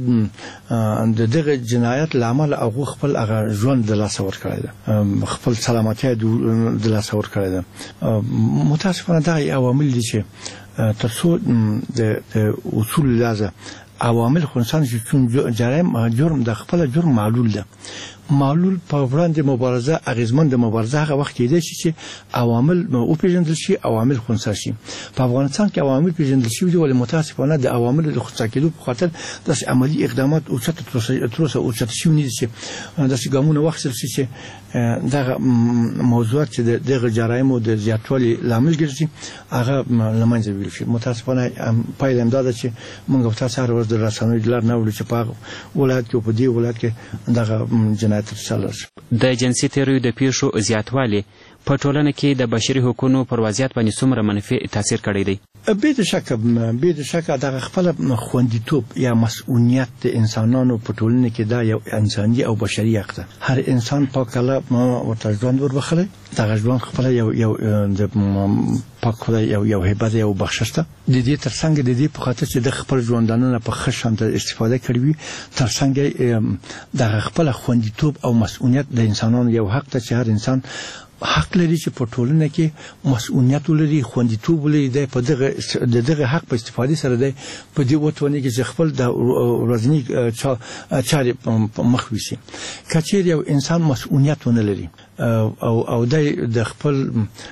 د دغه جنایت لامل هغه خپل هغه ژوند د لاس ور کړی ده، خپل سلامتیا د لاس ور کړی ده. متاسفانه دغه عوامل دي چې تر څو د اصول لازم عوامل خنسان چې جرایم جرم د خپل جرم معلول ده، معلول په وړاندې مبارزه اغیزمن د مبارزه هغه وخت کې دي چې عوامل او پیژندل شي، عوامل خنثی شي. په افغانستان کې عوامل پیژندل شي ولې متاسفانه د عوامل د خنثی کېدو په خاطر د عملی اقدامات او چت تروسه او چت شي نه چې د ګامونه وخت چې دغه موضوعات چې دغه جرایم او د زیاتوالي لامل ګرځي هغه لمنځه ویل شي. متاسفانه پایله امداد چې موږ تاسو هر ورځ د رسنوي دلار نه ولې چې په ولایت کې په دې ولایت کې دغه جنایت ترسره شي. د جنسي تیریو د پیښو زیاتوالی په ټولنه کې د بشري حقوقو پر وضعیت باندې څومره منفي تاثیر کړی دی؟ به د شک به د شک دغه خپل خوندیتوب یا مسؤلیت د انسانانو په ټولنه کې دا یو انساني او بشري حق ده. هر انسان پاکله ورته ژوند وربخله، دغه ژوند خپل یو یو د پاک خدای یو یو هبه یو بخشش ده. د دې ترڅنګ د دې په خاطر چې د خپل ژوندانه په خشم ته استفاده کړی ترڅنګ دغه خپل خوندیتوب او مسؤلیت د انسانانو یو حق ته چې هر انسان حق لري چې په ټولنه کې مسؤلیت ولري، خوندیتوب ولري، د په دغه د دغه حق په استفادې سره د په دې وټونه کې چې خپل د ورځنی چارې مخ وشي. کچېر یو انسان مسؤلیت ونه لري او او د خپل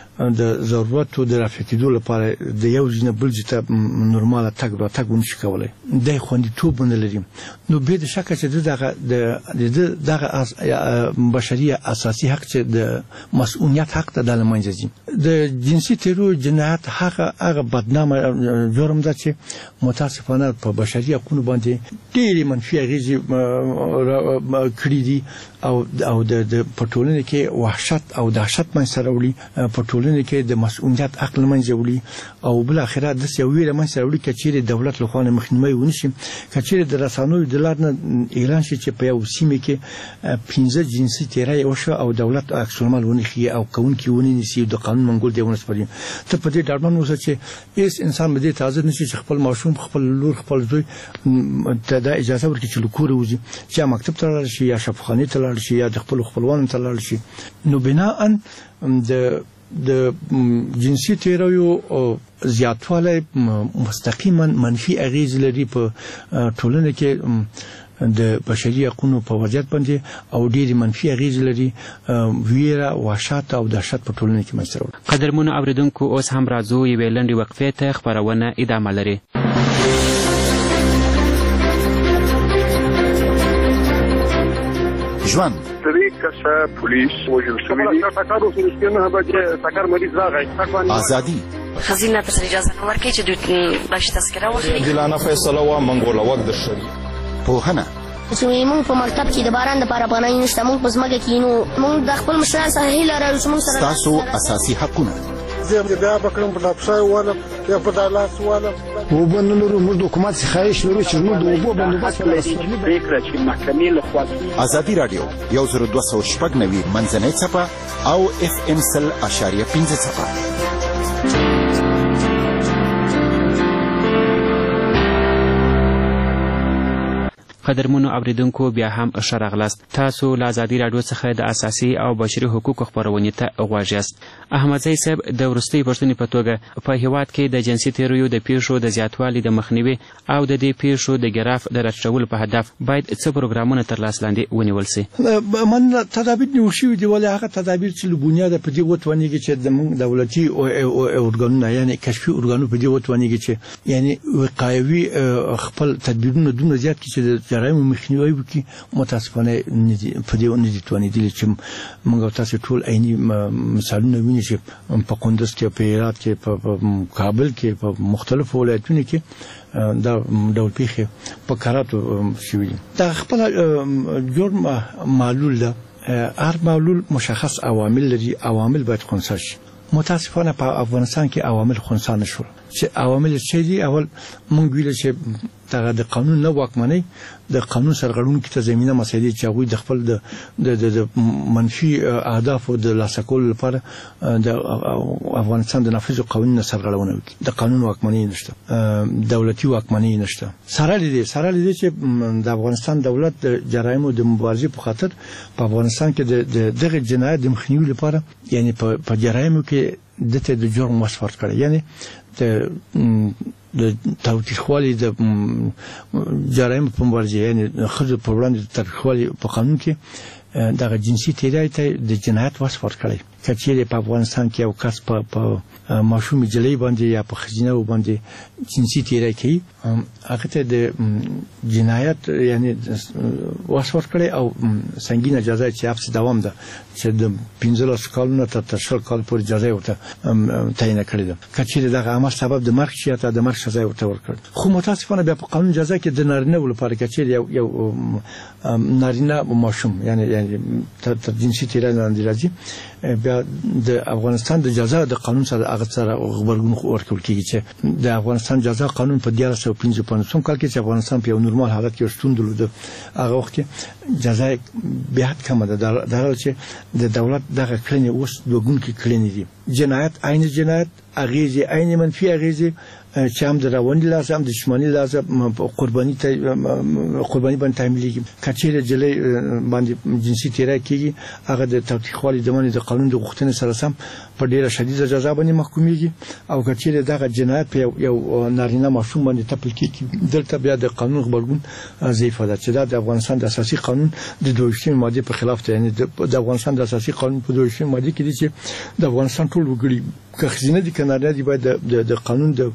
د ضرورت او د رافقېدو لپاره د یو ځینې بل ځای ته نورماله تګ راتګ ونشي کولی، د خوندیتوب ونه لري. نو بې د شکه چې دغه د دغه بشري اساسي حق چې د مسؤلیت حق ته د له منځه ځي. د جنسي تیرو جنایت هغه هغه بدنامه جرم ده چې متاسفانه په بشري حقونو باندې ډېرې منفي اغېزې کړي دي او او د په ټولنه کې وحشت او دهشت منځته راوړي، په ټولنه کې د مسؤلیت عقل منځته وړي او بل اخره د یو ویره منځته راوړي کچېرې دولت له خوا مخنیوي ونشي، کچېرې د رسنوي د لار نه اعلان شي چې په یو سیمه کې پنځه جنسي تیری وشو او دولت عکس العمل ونخي او کوونکي ونیسي د قانون منګول دی ونسپړي. ته په دې ډاډمن اوسه چې هیڅ انسان به دې تازه نشي چې خپل ماشوم خپل لور خپل زوی ته دا اجازه ورکړي چې لکور وځي، چې مکتب ته لاړ شي یا شفاخانه ته لاړ شي یا د خپل خپلوانو ته لاړ شي. نو بناء د د جنسي تیریو زیاتوالی مستقیما منفي اغیز لري په ټولنه کې د بشري حقوقو په وضعیت باندې او ډېری منفي اغیز لري، ویره، وحشت او دهشت په ټولنه کې منځته راوړي. قدرمنو اوریدونکو اوس هم راځو یوې لنډې وقفې ته، خپرونه ادامه لري. ژوند درې کسه پولیس وژل شوي دي. ټکر وشو چې نه بچ ټکر مریض راغی. ازادي خزینه ته اجازه نه ورکړي چې دوی باش تذکره واخلي. دلانه فیصله وا منګوله وخت درشري. پوهنه چې موږ په مکتب کې د باران د پاره پناه نشته، موږ په ځمکه کې نو موږ د خپل مشران سره هیله لرو چې موږ سره تاسو اساسي حقونه زه بیا بکرم په ډاپسای والا یا په دالاس والا وبو نه لرو موږ د حکومت څخه خواهش لرو چې موږ د وبو بندوبست ولرو فکر چې محکمې له خوا ازادي رادیو یو زر دوه سوه شپږ نوي منځنۍ څپه او اف ام سل اشاریه پنځه څپه. قدرمنو اوریدونکو بیا هم ښه راغلاست. تاسو له ازادي راډیو څخه د اساسي او بشري حقوقو خپرونې ته غوږ یاست. احمدزی صاحب د وروستۍ پوښتنې په توګه په هیواد کې د جنسي تیریو د پیښو د زیاتوالي د مخنیوي او د دې پیښو د ګراف د راټولولو په هدف باید څه پروګرامونه تر لاس لاندې ونیول سي؟ من تدابیر نیول شوي دي، ولې هغه تدابیر چې له بنیاده په دې وتوانېږي چې زموږ دولتي ارګانونه یعنې کشفي ارګانونه په دې وتوانېږي چې یعنې وقایوي خپل تدبیرونه دومره زیات کړي چې د جرایمو مخنیوی وکړي. متاسفانه په دې ونه دي توانېدلي چې موږ او تاسو ټول عیني مثالونه ویني چې په کندز کې، په هرات کې، په کابل کې، په مختلفو ولایتونو کې دا ډول پیښې په کراتو شوي دي. دا خپل جرم معلول ده. هر معلول مشخص عوامل لري، عوامل باید خنثی شي. متاسفانه په افغانستان کې عوامل خنثی نشول. چې عوامل څه دي؟ اول موږ ویل چې دغه د قانون نه واکمنۍ د قانون سرغړونکو ته زمینه مسایلې چې هغوی د خپل د منفي اهدافو د لاسه کولو لپاره د افغانستان د نافذو قوانینو سرغړونه وکړي. د قانون واکمنۍ نشته، دولتي واکمنۍ نشته. سره له دې سره له دې چې د افغانستان دولت د جرایمو د مبارزې په خاطر په افغانستان کې د دغه جنایت د مخنیوي لپاره یعنی په جرایمو کې دته د جرم وصف ورکړي، یعنی د د تاوتریخوالي د جرایمو په مبارزه یعنی ښځو په وړاندې د تاوتریخوالي په قانون کې دغه جنسي تیری ته د جنایت وصف ورکړی. که چیرې په افغانستان کې یو کس په ماشومې جلۍ باندې یا په ښځینه باندې جنسي تیری کوي، هغه ته د جنایت یعنی وصف ورکړی او سنګینه جزا چې حبس دوام ده چې د پنځلسو کالونو تر شل کال پورې جزا ورته تعیین کړې ده. که چیرې دغه عمل سبب د مرګ شي یا د مرګ سزا ورته ورکړ. خو متاسفانه بیا په قانون جزا کې د نارینه لپاره که چیرې یو یو نارینه ماشوم یعنی یعنی تر جنسي تیری لاندې راځي، بیا د افغانستان د جزا د قانون سره هغه سره غبرګون ورکول کیږي چې د افغانستان جزا قانون په دیارلس سوه پنځه پنځوس کال کې چې افغانستان په یو نورمال حالت کې شتون درلود، هغه وخت کې جزا بیا کمه ده. دا چې د دولت دغه کړنې اوس دوه کې کړنې دي. جنایت عین جنایت، اغیزې عین منفي اغیزې چې هم د رواني لحاظه هم د جسماني لحاظه قرباني ته قرباني باندې تعمیلېږي. که چیرې جلۍ باندې جنسي تیری کېږي، هغه د تاوتریخوالي د منې د قانون د غوښتنې سره سم په ډېره شدیده جزا باندې محکومیږي. او که چیرې دغه جنایت په یو نارینه ماشوم باندې تپل کېږي، دلته بیا د قانون غبرګون ضعیفه ده چې دا د افغانستان د اساسي قانون د دویشتمې مادې په خلاف ده. یعنې د افغانستان د اساسي قانون په دویشتمې مادې کې دي چې د افغانستان ټول وګړي که ښځینه دي که نارینه دي باید د قانون د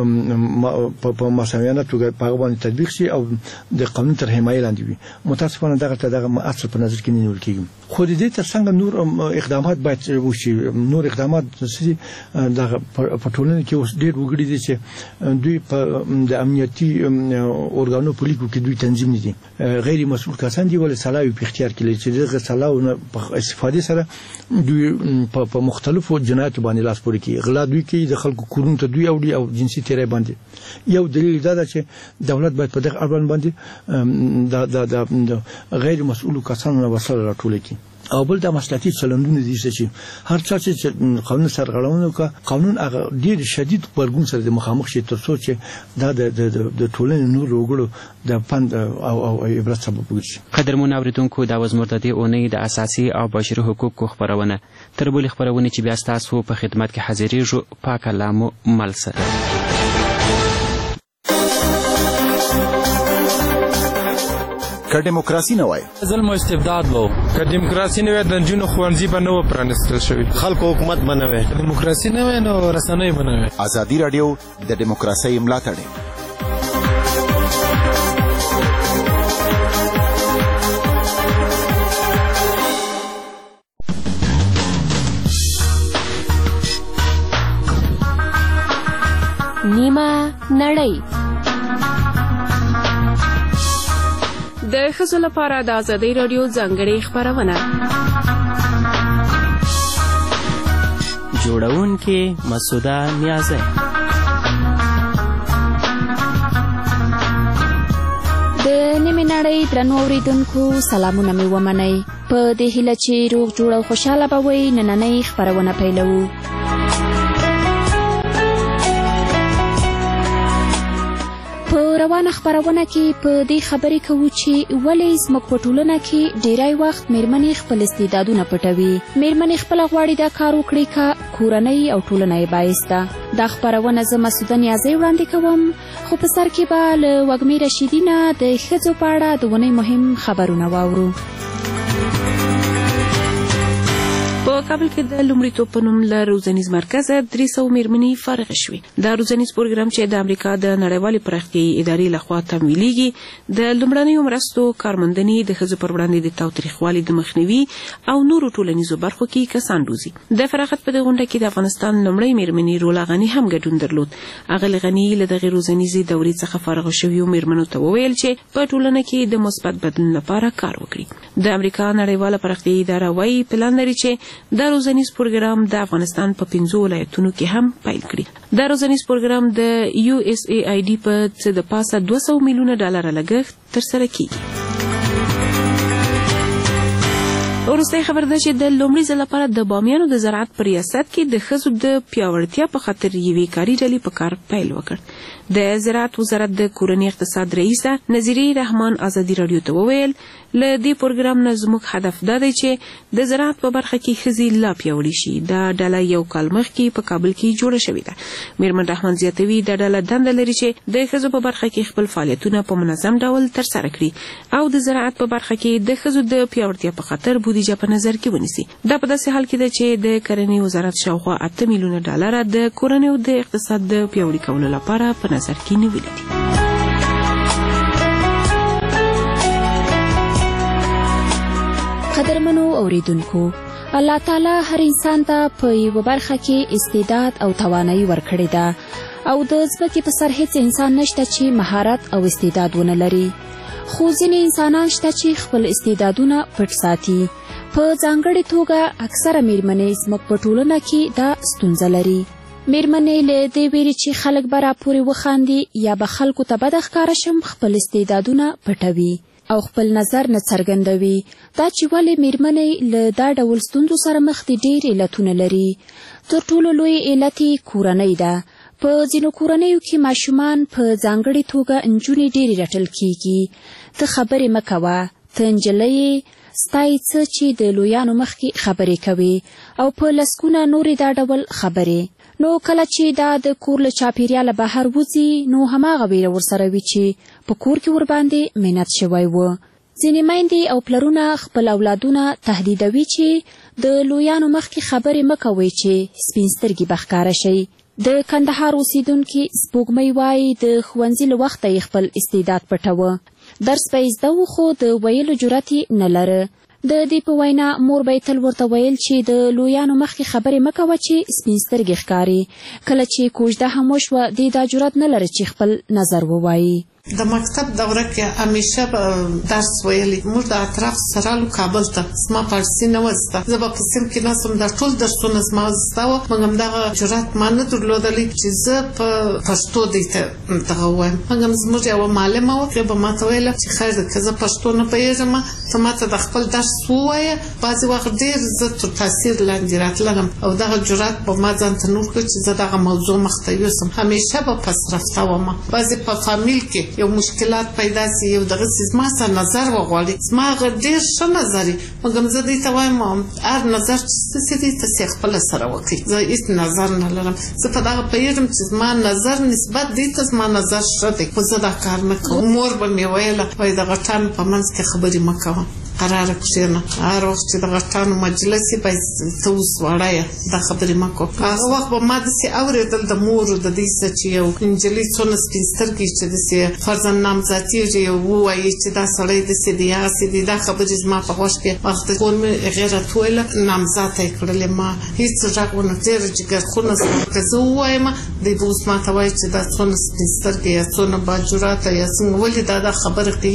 په مساویانه توګه په هغه باندې تطبیق شي او د قانون تر حمایې لاندې وي. متاسفانه دغه ته دغه اصل په نظر کې نه نیول کېږي. خو د دې ترڅنګ نور اقدامات باید وشي. نور اقدامات چې دغه په ټولنه کې اوس ډېر وګړي دي چې دوی په د امنیتي ارګانو په لیکو کې دوی تنظیم نه دي، غیر مسؤل کسان دي، ولې سلاوي په اختیار کې لري چې دغه سلاو په استفادې سره دوی په مختلفو جنایاتو باندې لاس پورې کوي. غلا دوی کوي، د خلکو کورونو ته دوی اوړي او جنسي تیری باندې. یو دلیل دا ده چې دولت باید په دغه اړوند باندې د غیر مسؤلو کسانو نه وسله راټوله کړي. او بل د مسلکي چلندونه دي چې هر چا چې قانون سرغړونه وکړي، قانون هغه ډېر شدید غبرګون سره د مخامخ شي تر څو چې دا د ټولنې نور وګړو د پند او عبرت سبب وګرځي. قدرمن اوریدونکو، دا وز مرده دی اونۍ د اساسي او بشري حقوقو خبرونه. تر بلې خبرونې چې بیا ستاسو په خدمت کې حاضرېږو، پاک الله مو مل سره. که دیموکراسي نه وای، ظلم او استبداد وو. که دیموکراسي نه وای، د نجونو ښوونځي به نه و پرانیستل شوي، خلکو حکومت به نه وای. که دیموکراسي نه وای نو رسنۍ به نه وای. ازادي راډیو د دیموکراسۍ ملاتړ. نیمه نړۍ د ښځو لپاره د ازادۍ راډیو ځانګړې خپرونه. جوړونکې مسعوده نیازی. د نیمې نړۍ درنو اورېدونکو سلامونه مې ومنئ. په دې هیله چې روغ جوړ او خوشحاله به وئ نننۍ خپرونه پیلوو. په روانه خپرونه کې په دې خبرې کوو چې ولې زموږ په ټولنه کې ډیری وخت میرمنې خپل استعدادونه پټوي. میرمنې خپله غواړي دا کار وکړي که کورنۍ او ټولنه یې باعث ده. دا خپرونه زه مسعوده نیازی وړاندې کوم، خو په سر کې به له وږمې رشیدي نه د ښځو په اړه د اونۍ مهم خبرونه واورو. په کابل کې د لومړیتوب په نوم له روزنیز مرکزه درې سوه میرمنې فارغ شوې. دا روزنیز پروګرام چې د امریکا د نړیوالې پراختیایي ادارې لخوا تمویلیږي د لومړنیو مرستو کارموندنې د ښځو پر وړاندې د تاوتریخوالي د مخنیوي او نورو ټولنیزو برخو کې کسان روزي. د فراغت په دې غونډه کې د افغانستان لومړۍ میرمنې رولا غني هم ګډون درلود. اغلې غني له دغې روزنیزې دورې څخه فارغ شویو میرمنو ته وویل چې په ټولنه کې د مثبت بدلون لپاره کار وکړي. د امریکا نړیواله پراختیایي اداره وايي پلان لري چې دا روزنیز پروګرام د افغانستان په پنځو ولایتونو کې هم پیل کړي. دا روزنیز پروګرام د یو اس ای آی ډي په څه د پاسه دوه سوه میلیونه ډالره لګښت ترسره کیږي. وروستی خبر ده چې د لومړي ځل لپاره د بامیانو د زراعت په ریاست کې د ښځو د پیاوړتیا په خاطر یوې کاري ډلې په کار پیل وکړ. د زراعت وزارت د کورني اقتصاد رئیسه نظیرې رحمان ازادي راډیو ته وویل له دې پروګرام نه زموږ هدف دا دی چې د زراعت په برخه کې ښځې لا پیاوړې شي. دا ډله یو کال مخکې په کابل کې جوړه شوې ده. میرمن رحمان زیاتوي دا ډله دنده لري چې د ښځو په برخه کې خپل فعالیتونه په منظم ډول ترسره کړي او د زراعت په برخه کې د ښځو د پیاوړتیا په خاطر بودیجه په نظر کې ونیسي. دا په داسې حال کې ده چې د کرنې وزارت شاوخوا اته میلیونه ډالره د کورنیو د اقتصاد د پیاوړي کولو لپاره په نظر کې نیولي دي. قدرمنو اوریدونکو، الله تعالی هر انسان ته په یوه برخه کې استعداد او توانایي ورکړې ده او د ځمکې په سر هیڅ انسان نشته چې مهارت او استعداد ونه لري. خو ځینې انسانان شته چې خپل استعدادونه پټ ساتي. په ځانګړې توګه اکثره میرمنې زموږ په ټولنه کې دا ستونزه لري. میرمنې له دې ویرې چې خلک به راپورې وخاندي یا به خلکو ته بده ښکاره شم خپل استعدادونه پټوي او خپل نظر نه څرګندوي. دا چې ولې میرمنې له دا ډول ستونزو سره مخ دي ډېر علتونه لري. تر ټولو لوی علت یې کورنۍ ده. په ځینو کورنیو کې ماشومان په ځانګړې توګه نجونې ډېرې رټل کیږي. ته خبرې مه کوه، ته نجلۍ ستای څه چې د لویانو مخکې خبرې کوي او په لسګونه نورې دا ډول خبرې. نو کله چې دا د کور له چاپیریاله بهر وځي نو هماغه ویره ورسره وي چې په کور کې ورباندې منت شوی و. ځینې میندې او پلرونه خپل اولادونه تهدیدوي چې د لویانو مخکې خبرې مه کوئ چې سپین سترګې به ښکاره شي. د کندهار اوسیدونکي سپوږمۍ وایي د ښوونځي له وخته یې خپل استعداد پټوه. درس به یې زده و خو د ویلو جرأت یې نه لره. د دې په وینا مور به تل ورته ویل چې د لویانو مخکې خبرې مه کوه چې سپین سترګې ښکاري. کله چې کوژده هم وشوه دې دا جرأت نه لره چې خپل نظر ووایي. د مکتب دوره کې همیشه درس ویلي. موږ د اطراف سرالو کابل ته زما فارسي نه وه زده. زه به په صنف کې ناست وم، دا ټول درسونه زما زده وه، مګر همدغه جرأت ما نه درلودلی چې زه په پښتو دې ته دغه ووایم. مګر زموږ یوه معلمه وه، هغې به ما ته ویله چې خیر ده که زه پښتو نه پوهېږم ته ما ته د خپل درس ووایه. بعضې وخت ډېر زه تر تاثیر لاندې راتللم او دغه جرأت به ما ځان ته نه ورکړ چې زه دغه موضوع مخته یوسم. همیشه به پس رفته وم. بعضې په فامیل کې یو مشکلات پیدا سي، یو دغه زما سره نظر وغواړي، زما هغه ډېر ښه نظر وي، مګر زه دې ته وایم هر نظر چې څه دي تاسې خپله سره وکړئ. زه هېڅ نظر نه لرم. زه په دغه پوهېږم چې زما نظر نسبت دې ته زما نظر ښه دی، خو زه دا کار نه کوم. مور به مې ویله وایي د غټانو په منځ کې خبرې مه کوه، قراره کښېنه. هر وخت چې د غټانو مجلس یې باید ته اوس وړه یې دا خبرې مه کوه. هغه وخت به ما داسې اورېدل د مورو د دې څه چې یو نجلۍ څونه سپین سترګې چې داسې فرضاً نامزادېږي ووایي چې دا سړی داسې دی هغسې دی. دا خبرې زما په غوږ کې وخت کور مې هغې راته وویله نامزاده یې کړلې. ما هېڅ غږ ونه ډېره جګرخونه زما که زه ووایم دی به اوس ما ته وایي چې دا څونه سپین سترګې یا څونه باجراته یا څنګه ولې دا دا خبرې کوي.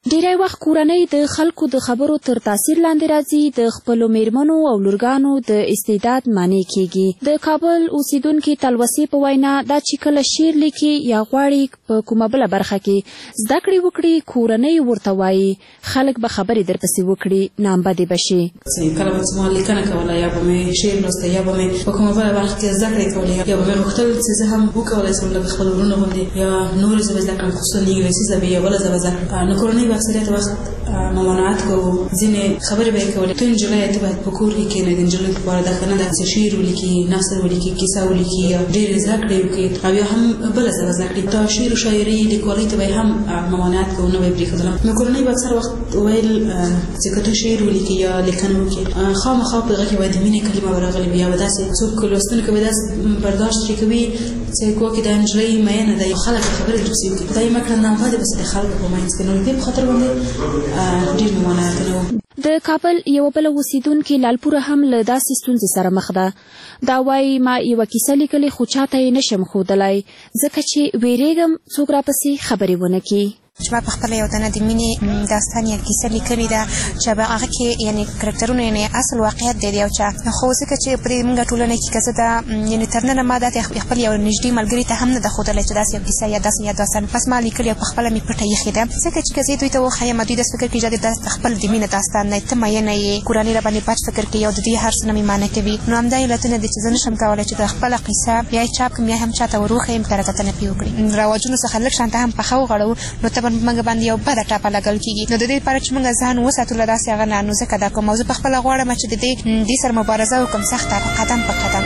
ډیری وخت کورنۍ د خلکو د خبرو تر تاثیر لاندې راځي، د خپلو میرمنو او لورګانو د استعداد معنی کیږي. د کابل اوسیدونکي تلوسي په وینا دا چې کله شعر لیکي یا غواړي په کومه بله برخه کې زده کړې وکړي، کورنۍ ورته وایي خلک به خبرې درپسې وکړي، نامبدې به شي. کله به زما لیکنه کوله یا به مې شعر لوسته یا به مې په کومه بله برخه کې زده کړې کولې یا به مې غوښتل چې زه هم وکولی شم لکه خپل وروڼه غوندې یا نورې ژبې زده کړم، خصوصا انګلیسي ژبې یا بله ژبه زده کړم. نو کورنۍ به اکثریت وخت ممانعت کوو، ځینې خبرې به یې کولې ته نجلۍ ته باید په کور کې کښېنې، د نجلۍ لپاره دا ښه نه ده چې شعر ولیکي، نثر ولیکي، کیسه ولیکي یا ډېرې زده کړې وکړي او یا هم بله ژبه زده کړي. دا شعر و شاعري لیکوالۍ ته به یې هم ممانعت کوو، نه به یې پرېښودلم. نو کورنۍ به اکثر وخت ویل چې که ته شعر ولیکي یا لیکنه وکړي خامخا په هغه کې باید د مینې کلمه به راغلې وي یا به داسې څوک لوستونکي به داسې برداشت ترې کوي چې ګویا کې دا نجلۍ مینه ده، خلک خبرې درپسې وکړي. دا یې مه کړه نامبدې بس د خلکو په منځ کې. نو د دې په خاطر باندې ډېر ممانعتونه وو. د کابل یوه بله اوسیدونکې لالپوره هم له داسې ستونزې سره مخ ده. دا وایي ما یوه کیسه لیکلې خو چاته یې نشم ښودلی ځکه چې ویرېږم څوک راپسې خبرې ونه کړي. چې ما په خپله یو دانه د مینې داستان یا کیسه لیکلې ده چې په هغه کې یعنې کرکټرونه یعنې اصل واقعیت دی د یو چا، خو ځکه چې په دې زموږ ټولنه کې که زه دا یعنې تر ننه ما دا خپل یو نږدې ملګري ته هم نه ده ښودلی چې داسې یو کیسه یا داسې یا داستان بس ما لیکلې او په خپله مې پټه ایښې ده، ځکه چې که زه دوی ته وښیم دوی داسې فکر کوي چې دا خپل د مینې داستان دی، ته مینه یې، کورنۍ راباندې بد فکر کوي او د دوی هر څه نه مې مانع کوي. نو همدا علتونه دي چې زه نشم کولی چې د خپله قیصه یا یې چاپ کړم یا هم چاته ور وښیم کره کتنه پرې وکړي. رواجونو څخه لږ شانته هم پخه وغړوو نو ته به موږ باندې یو بده ټاپه لګول کېږي. نو د دې لپاره چې موږ ځان وساتو له داسې هغه نه، نو ځکه دا کوم موضوع په خپله غواړم چې د دې دې سره مبارزه وکړم سخته قدم په قدم.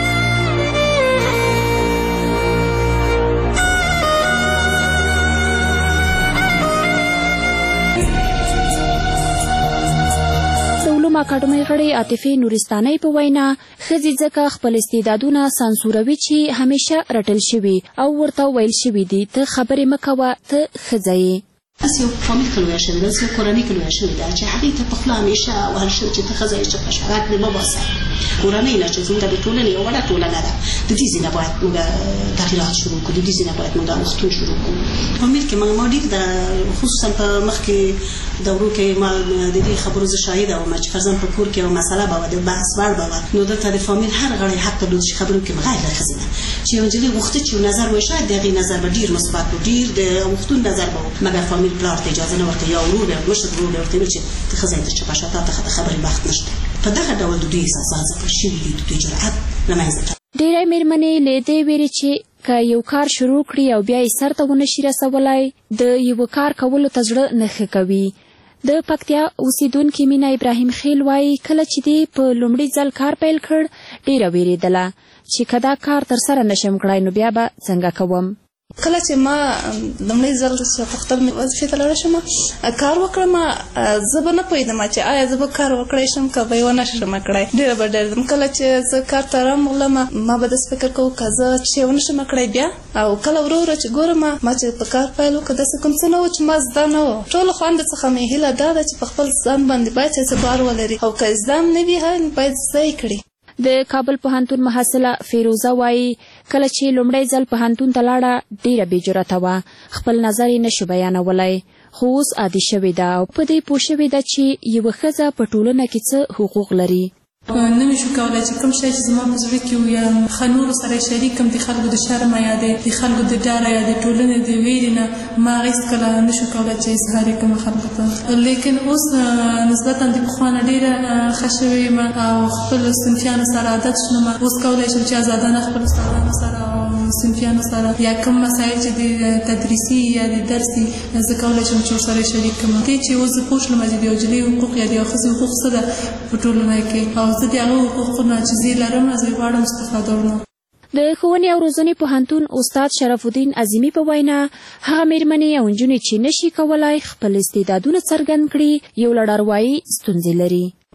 اکاډمۍ غړی عاطفې نورستانۍ په وینا ښځې ځکه خپل استعدادونه سانسوروي چې همیشه رټل شوي او ورته ویل شوي دي ته خبرې مه کوه ته ښځه یې. داسې یو فامیل کې لویه شوې ده، داسې یو کورنۍ کې لویه شوې ده چې هغې ته په خوله همیشه وهل شوي چې ته ښځه یې چې حشرات دې مه باسه. کورنۍ نه چې زموږ د ټولنې یوه وړه ټولنه ده، د دې ځای نه باید موږ تغییرات شروع کړو، د دې ځای نه باید موږ اوښتون شروع کړو. فامیل کې ما ډېر د خصوصا په مخکې دورو کې ما د دې خبرو زه شاهده وم چې فرضاً په کور کې یوه مسله به وه د بحث وړ به وه، نو دلته د فامیل هر غړی حق درلود چې خبرې وکړي بغیر له ښځې نه، چې یوه نجلۍ غوښته چې یو نظر وایي شاید د هغې نظر به ډېر مثبت و، ډېر د اوښتون نظر به و، مګر فامیل پلار ته اجازه نه ورکوي یا ورور یا مشر ورور به ورته ویل چې ته ښځه یې ته چپه شه تا ته خبرې وخت نشته. په دغه ډول د دوی احساسات ځکه شوي دي، د دوی جرأت له منځه ته. ډېری مېرمنې له دې ویرې چې که یو کار شروع کړي او بیا یې سر ته ونه شي رسولی د یوه کار کولو ته زړه نه ښه کوي. د پکتیا اوسیدونکې مینا ابراهیم خیل وایي کله چې دې په لومړي ځل کار پیل کړ ډېره ویرېدله چې که دا کار ترسره نشم کړی نو بیا به څنګه کوم. کله چې ما لومړی ځل چې غوښتل مې وظیفې ته لاړه شم کار وکړم، زه به نه پوهېدم چې آیا زه به کار وکړی شم که به یې ونه شم کړی. ډېره به ډېرېدم. کله چې زه کار ته رامغلم ما به داسې فکر کوم که زه چې ونه شم کړی بیا، او کله ورو ورو چې ګورم ما چې په کار پیل وکړ داسې کوم څه نه وو چې ما زده نه وو. ټولو خویندو څخه مې هیله دا ده چې په خپل ځان باندې باید اعتبار ولري او که زده هم نه وي باید زده یې کړي. د کابل پوهنتون محصله فیروزه وایي کله چې لومړی ځل پوهنتون ته لاړه ډېره بې جرأته وه، خپل نظر یې نشو بیانولی، خو اوس عادي شوې ده او په دې پوه شوې ده چې یوه ښځه په ټولنه کې څه حقوق لري. نه مې شو کولی چې کوم شی چې زما په زړه کې و یا ښه نورو سره یې شریک کړم د خلکو د شرمه یا د خلکو د ډاره یا د ټولنې د ویرې نه ما هغه هېڅکله نه شو کولی چې اظهار یې کړم خلکو ته. لیکن اوس نسبتا د پخوا نه ډېره ښه شوې یم او خپلو صنفیانو سره عادت شوم. اوس کولی شم چې ازادانه خپلو استادانو سره او صنفیانو سره یا کوم مسایل چې د تدریسي یا د درسي زه کولی شم چې ورسره شریک کړم. دې چې اوس زه پوه شلم چې د یو نجلۍ حقوق یا د یو ښځې حقوق څه ده په ټولنه کې او زه د هغه حقوقونه چې زه یې لرم زه یې غواړم استفاده وکړم. د ښوونې او روزنې پوهنتون استاد شرف الدین عظیمي په وینا هغه مېرمنې او نجونې چې نشي کولای خپل استعدادونه څرګند کړي یو لړ اروایي ستونزې لري.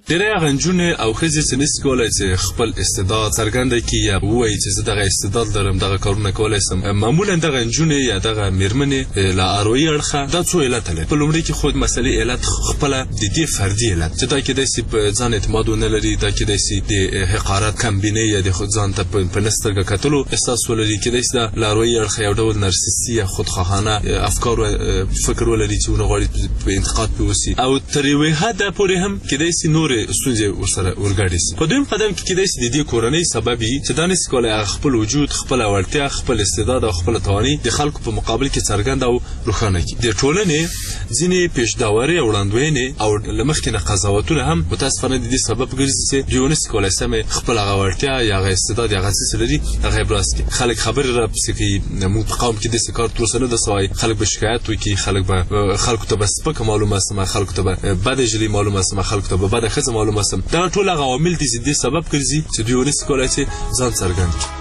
ډېری هغه نجونې او ښځې چې نشي کولی چې خپل استعداد څرګنده کړي یا ووایي چې زه دغه استعداد لرم دغه کارونه کولی سم. معمولا دغه نجونې یا دغه میرمنې له اروایي اړخه دا څو علته لري. په لومړي کې خو مسلې علت خپله د دې فردي علت چې دا کیدای شي په ځان اعتماد ونه لري، دا کیدای شي د حقارت کمبینې یا د خود ځان ته په نه سترګه کتلو احساس ولري، کیدای شي د اروایي اړخه یو ډول نرسیستي یا خودخواهانه افکار او فکر ولري چې ونه غواړي په انتقاد پې وسي، او تر یوې حده پورې هم کیدای شي نورې ستونزې ورسره ورګډې شي. په دویم قدم کې کیدای شي د دې کورنۍ سبب وي چې دا نشي کولی خپل وجود، خپله وړتیا، خپل استعداد او خپله توانایي د خلکو په مقابل کې څرګنده او روښانه کړي. د ټولنې ځینې پیشداورۍ او وړاندوینې او له مخکې نه قضاوتونه هم متاسفانه د دې سبب ګرځي چې دوی ونشي کولی سمې خپل هغه وړتیا یا هغه استعداد یا هغه څه لري هغه ابراز کړي. خلک خبرې راپسې کوي، موږ په قوم کې داسې کار تر اوسه نه ده سوی، خلک به شکایت وکړي، خلک به خلکو ته به سپکه معلومه سمه، خلکو ته به بده ژلې معلومه سمه، خلکو ته به بده ښځه معلومه سم. دغه ټول هغه عوامل دي چې دې سبب ګرځي چې دوی ونشي کولی چې ځان څرګند کړي.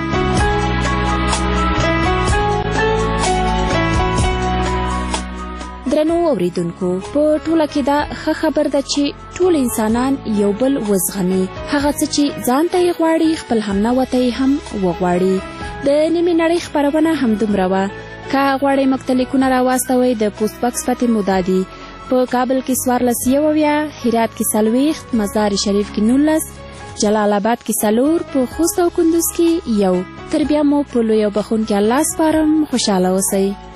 درنو اوریدونکو، په ټوله کې دا ښه خبر ده چې ټول انسانان یو بل وزغمي. هغه څه چې ځان ته یې غواړي خپل همنوع ته یې هم وغواړي. د نیمې نړۍ خپرونه همدومره وه. که غواړئ موږ ته لیکونه راواستوئ، د پوسټ بکس پتې مو دا دي: په کابل کې څوارلس یو اویا، هرات کې څلوېښت، مزار شریف کې نولس، جلال آباد کې څلور، په خوست او کندوز کې یو. تر بیا مو په لوی او بخښونکي الله سپارم. خوشحاله اوسئ.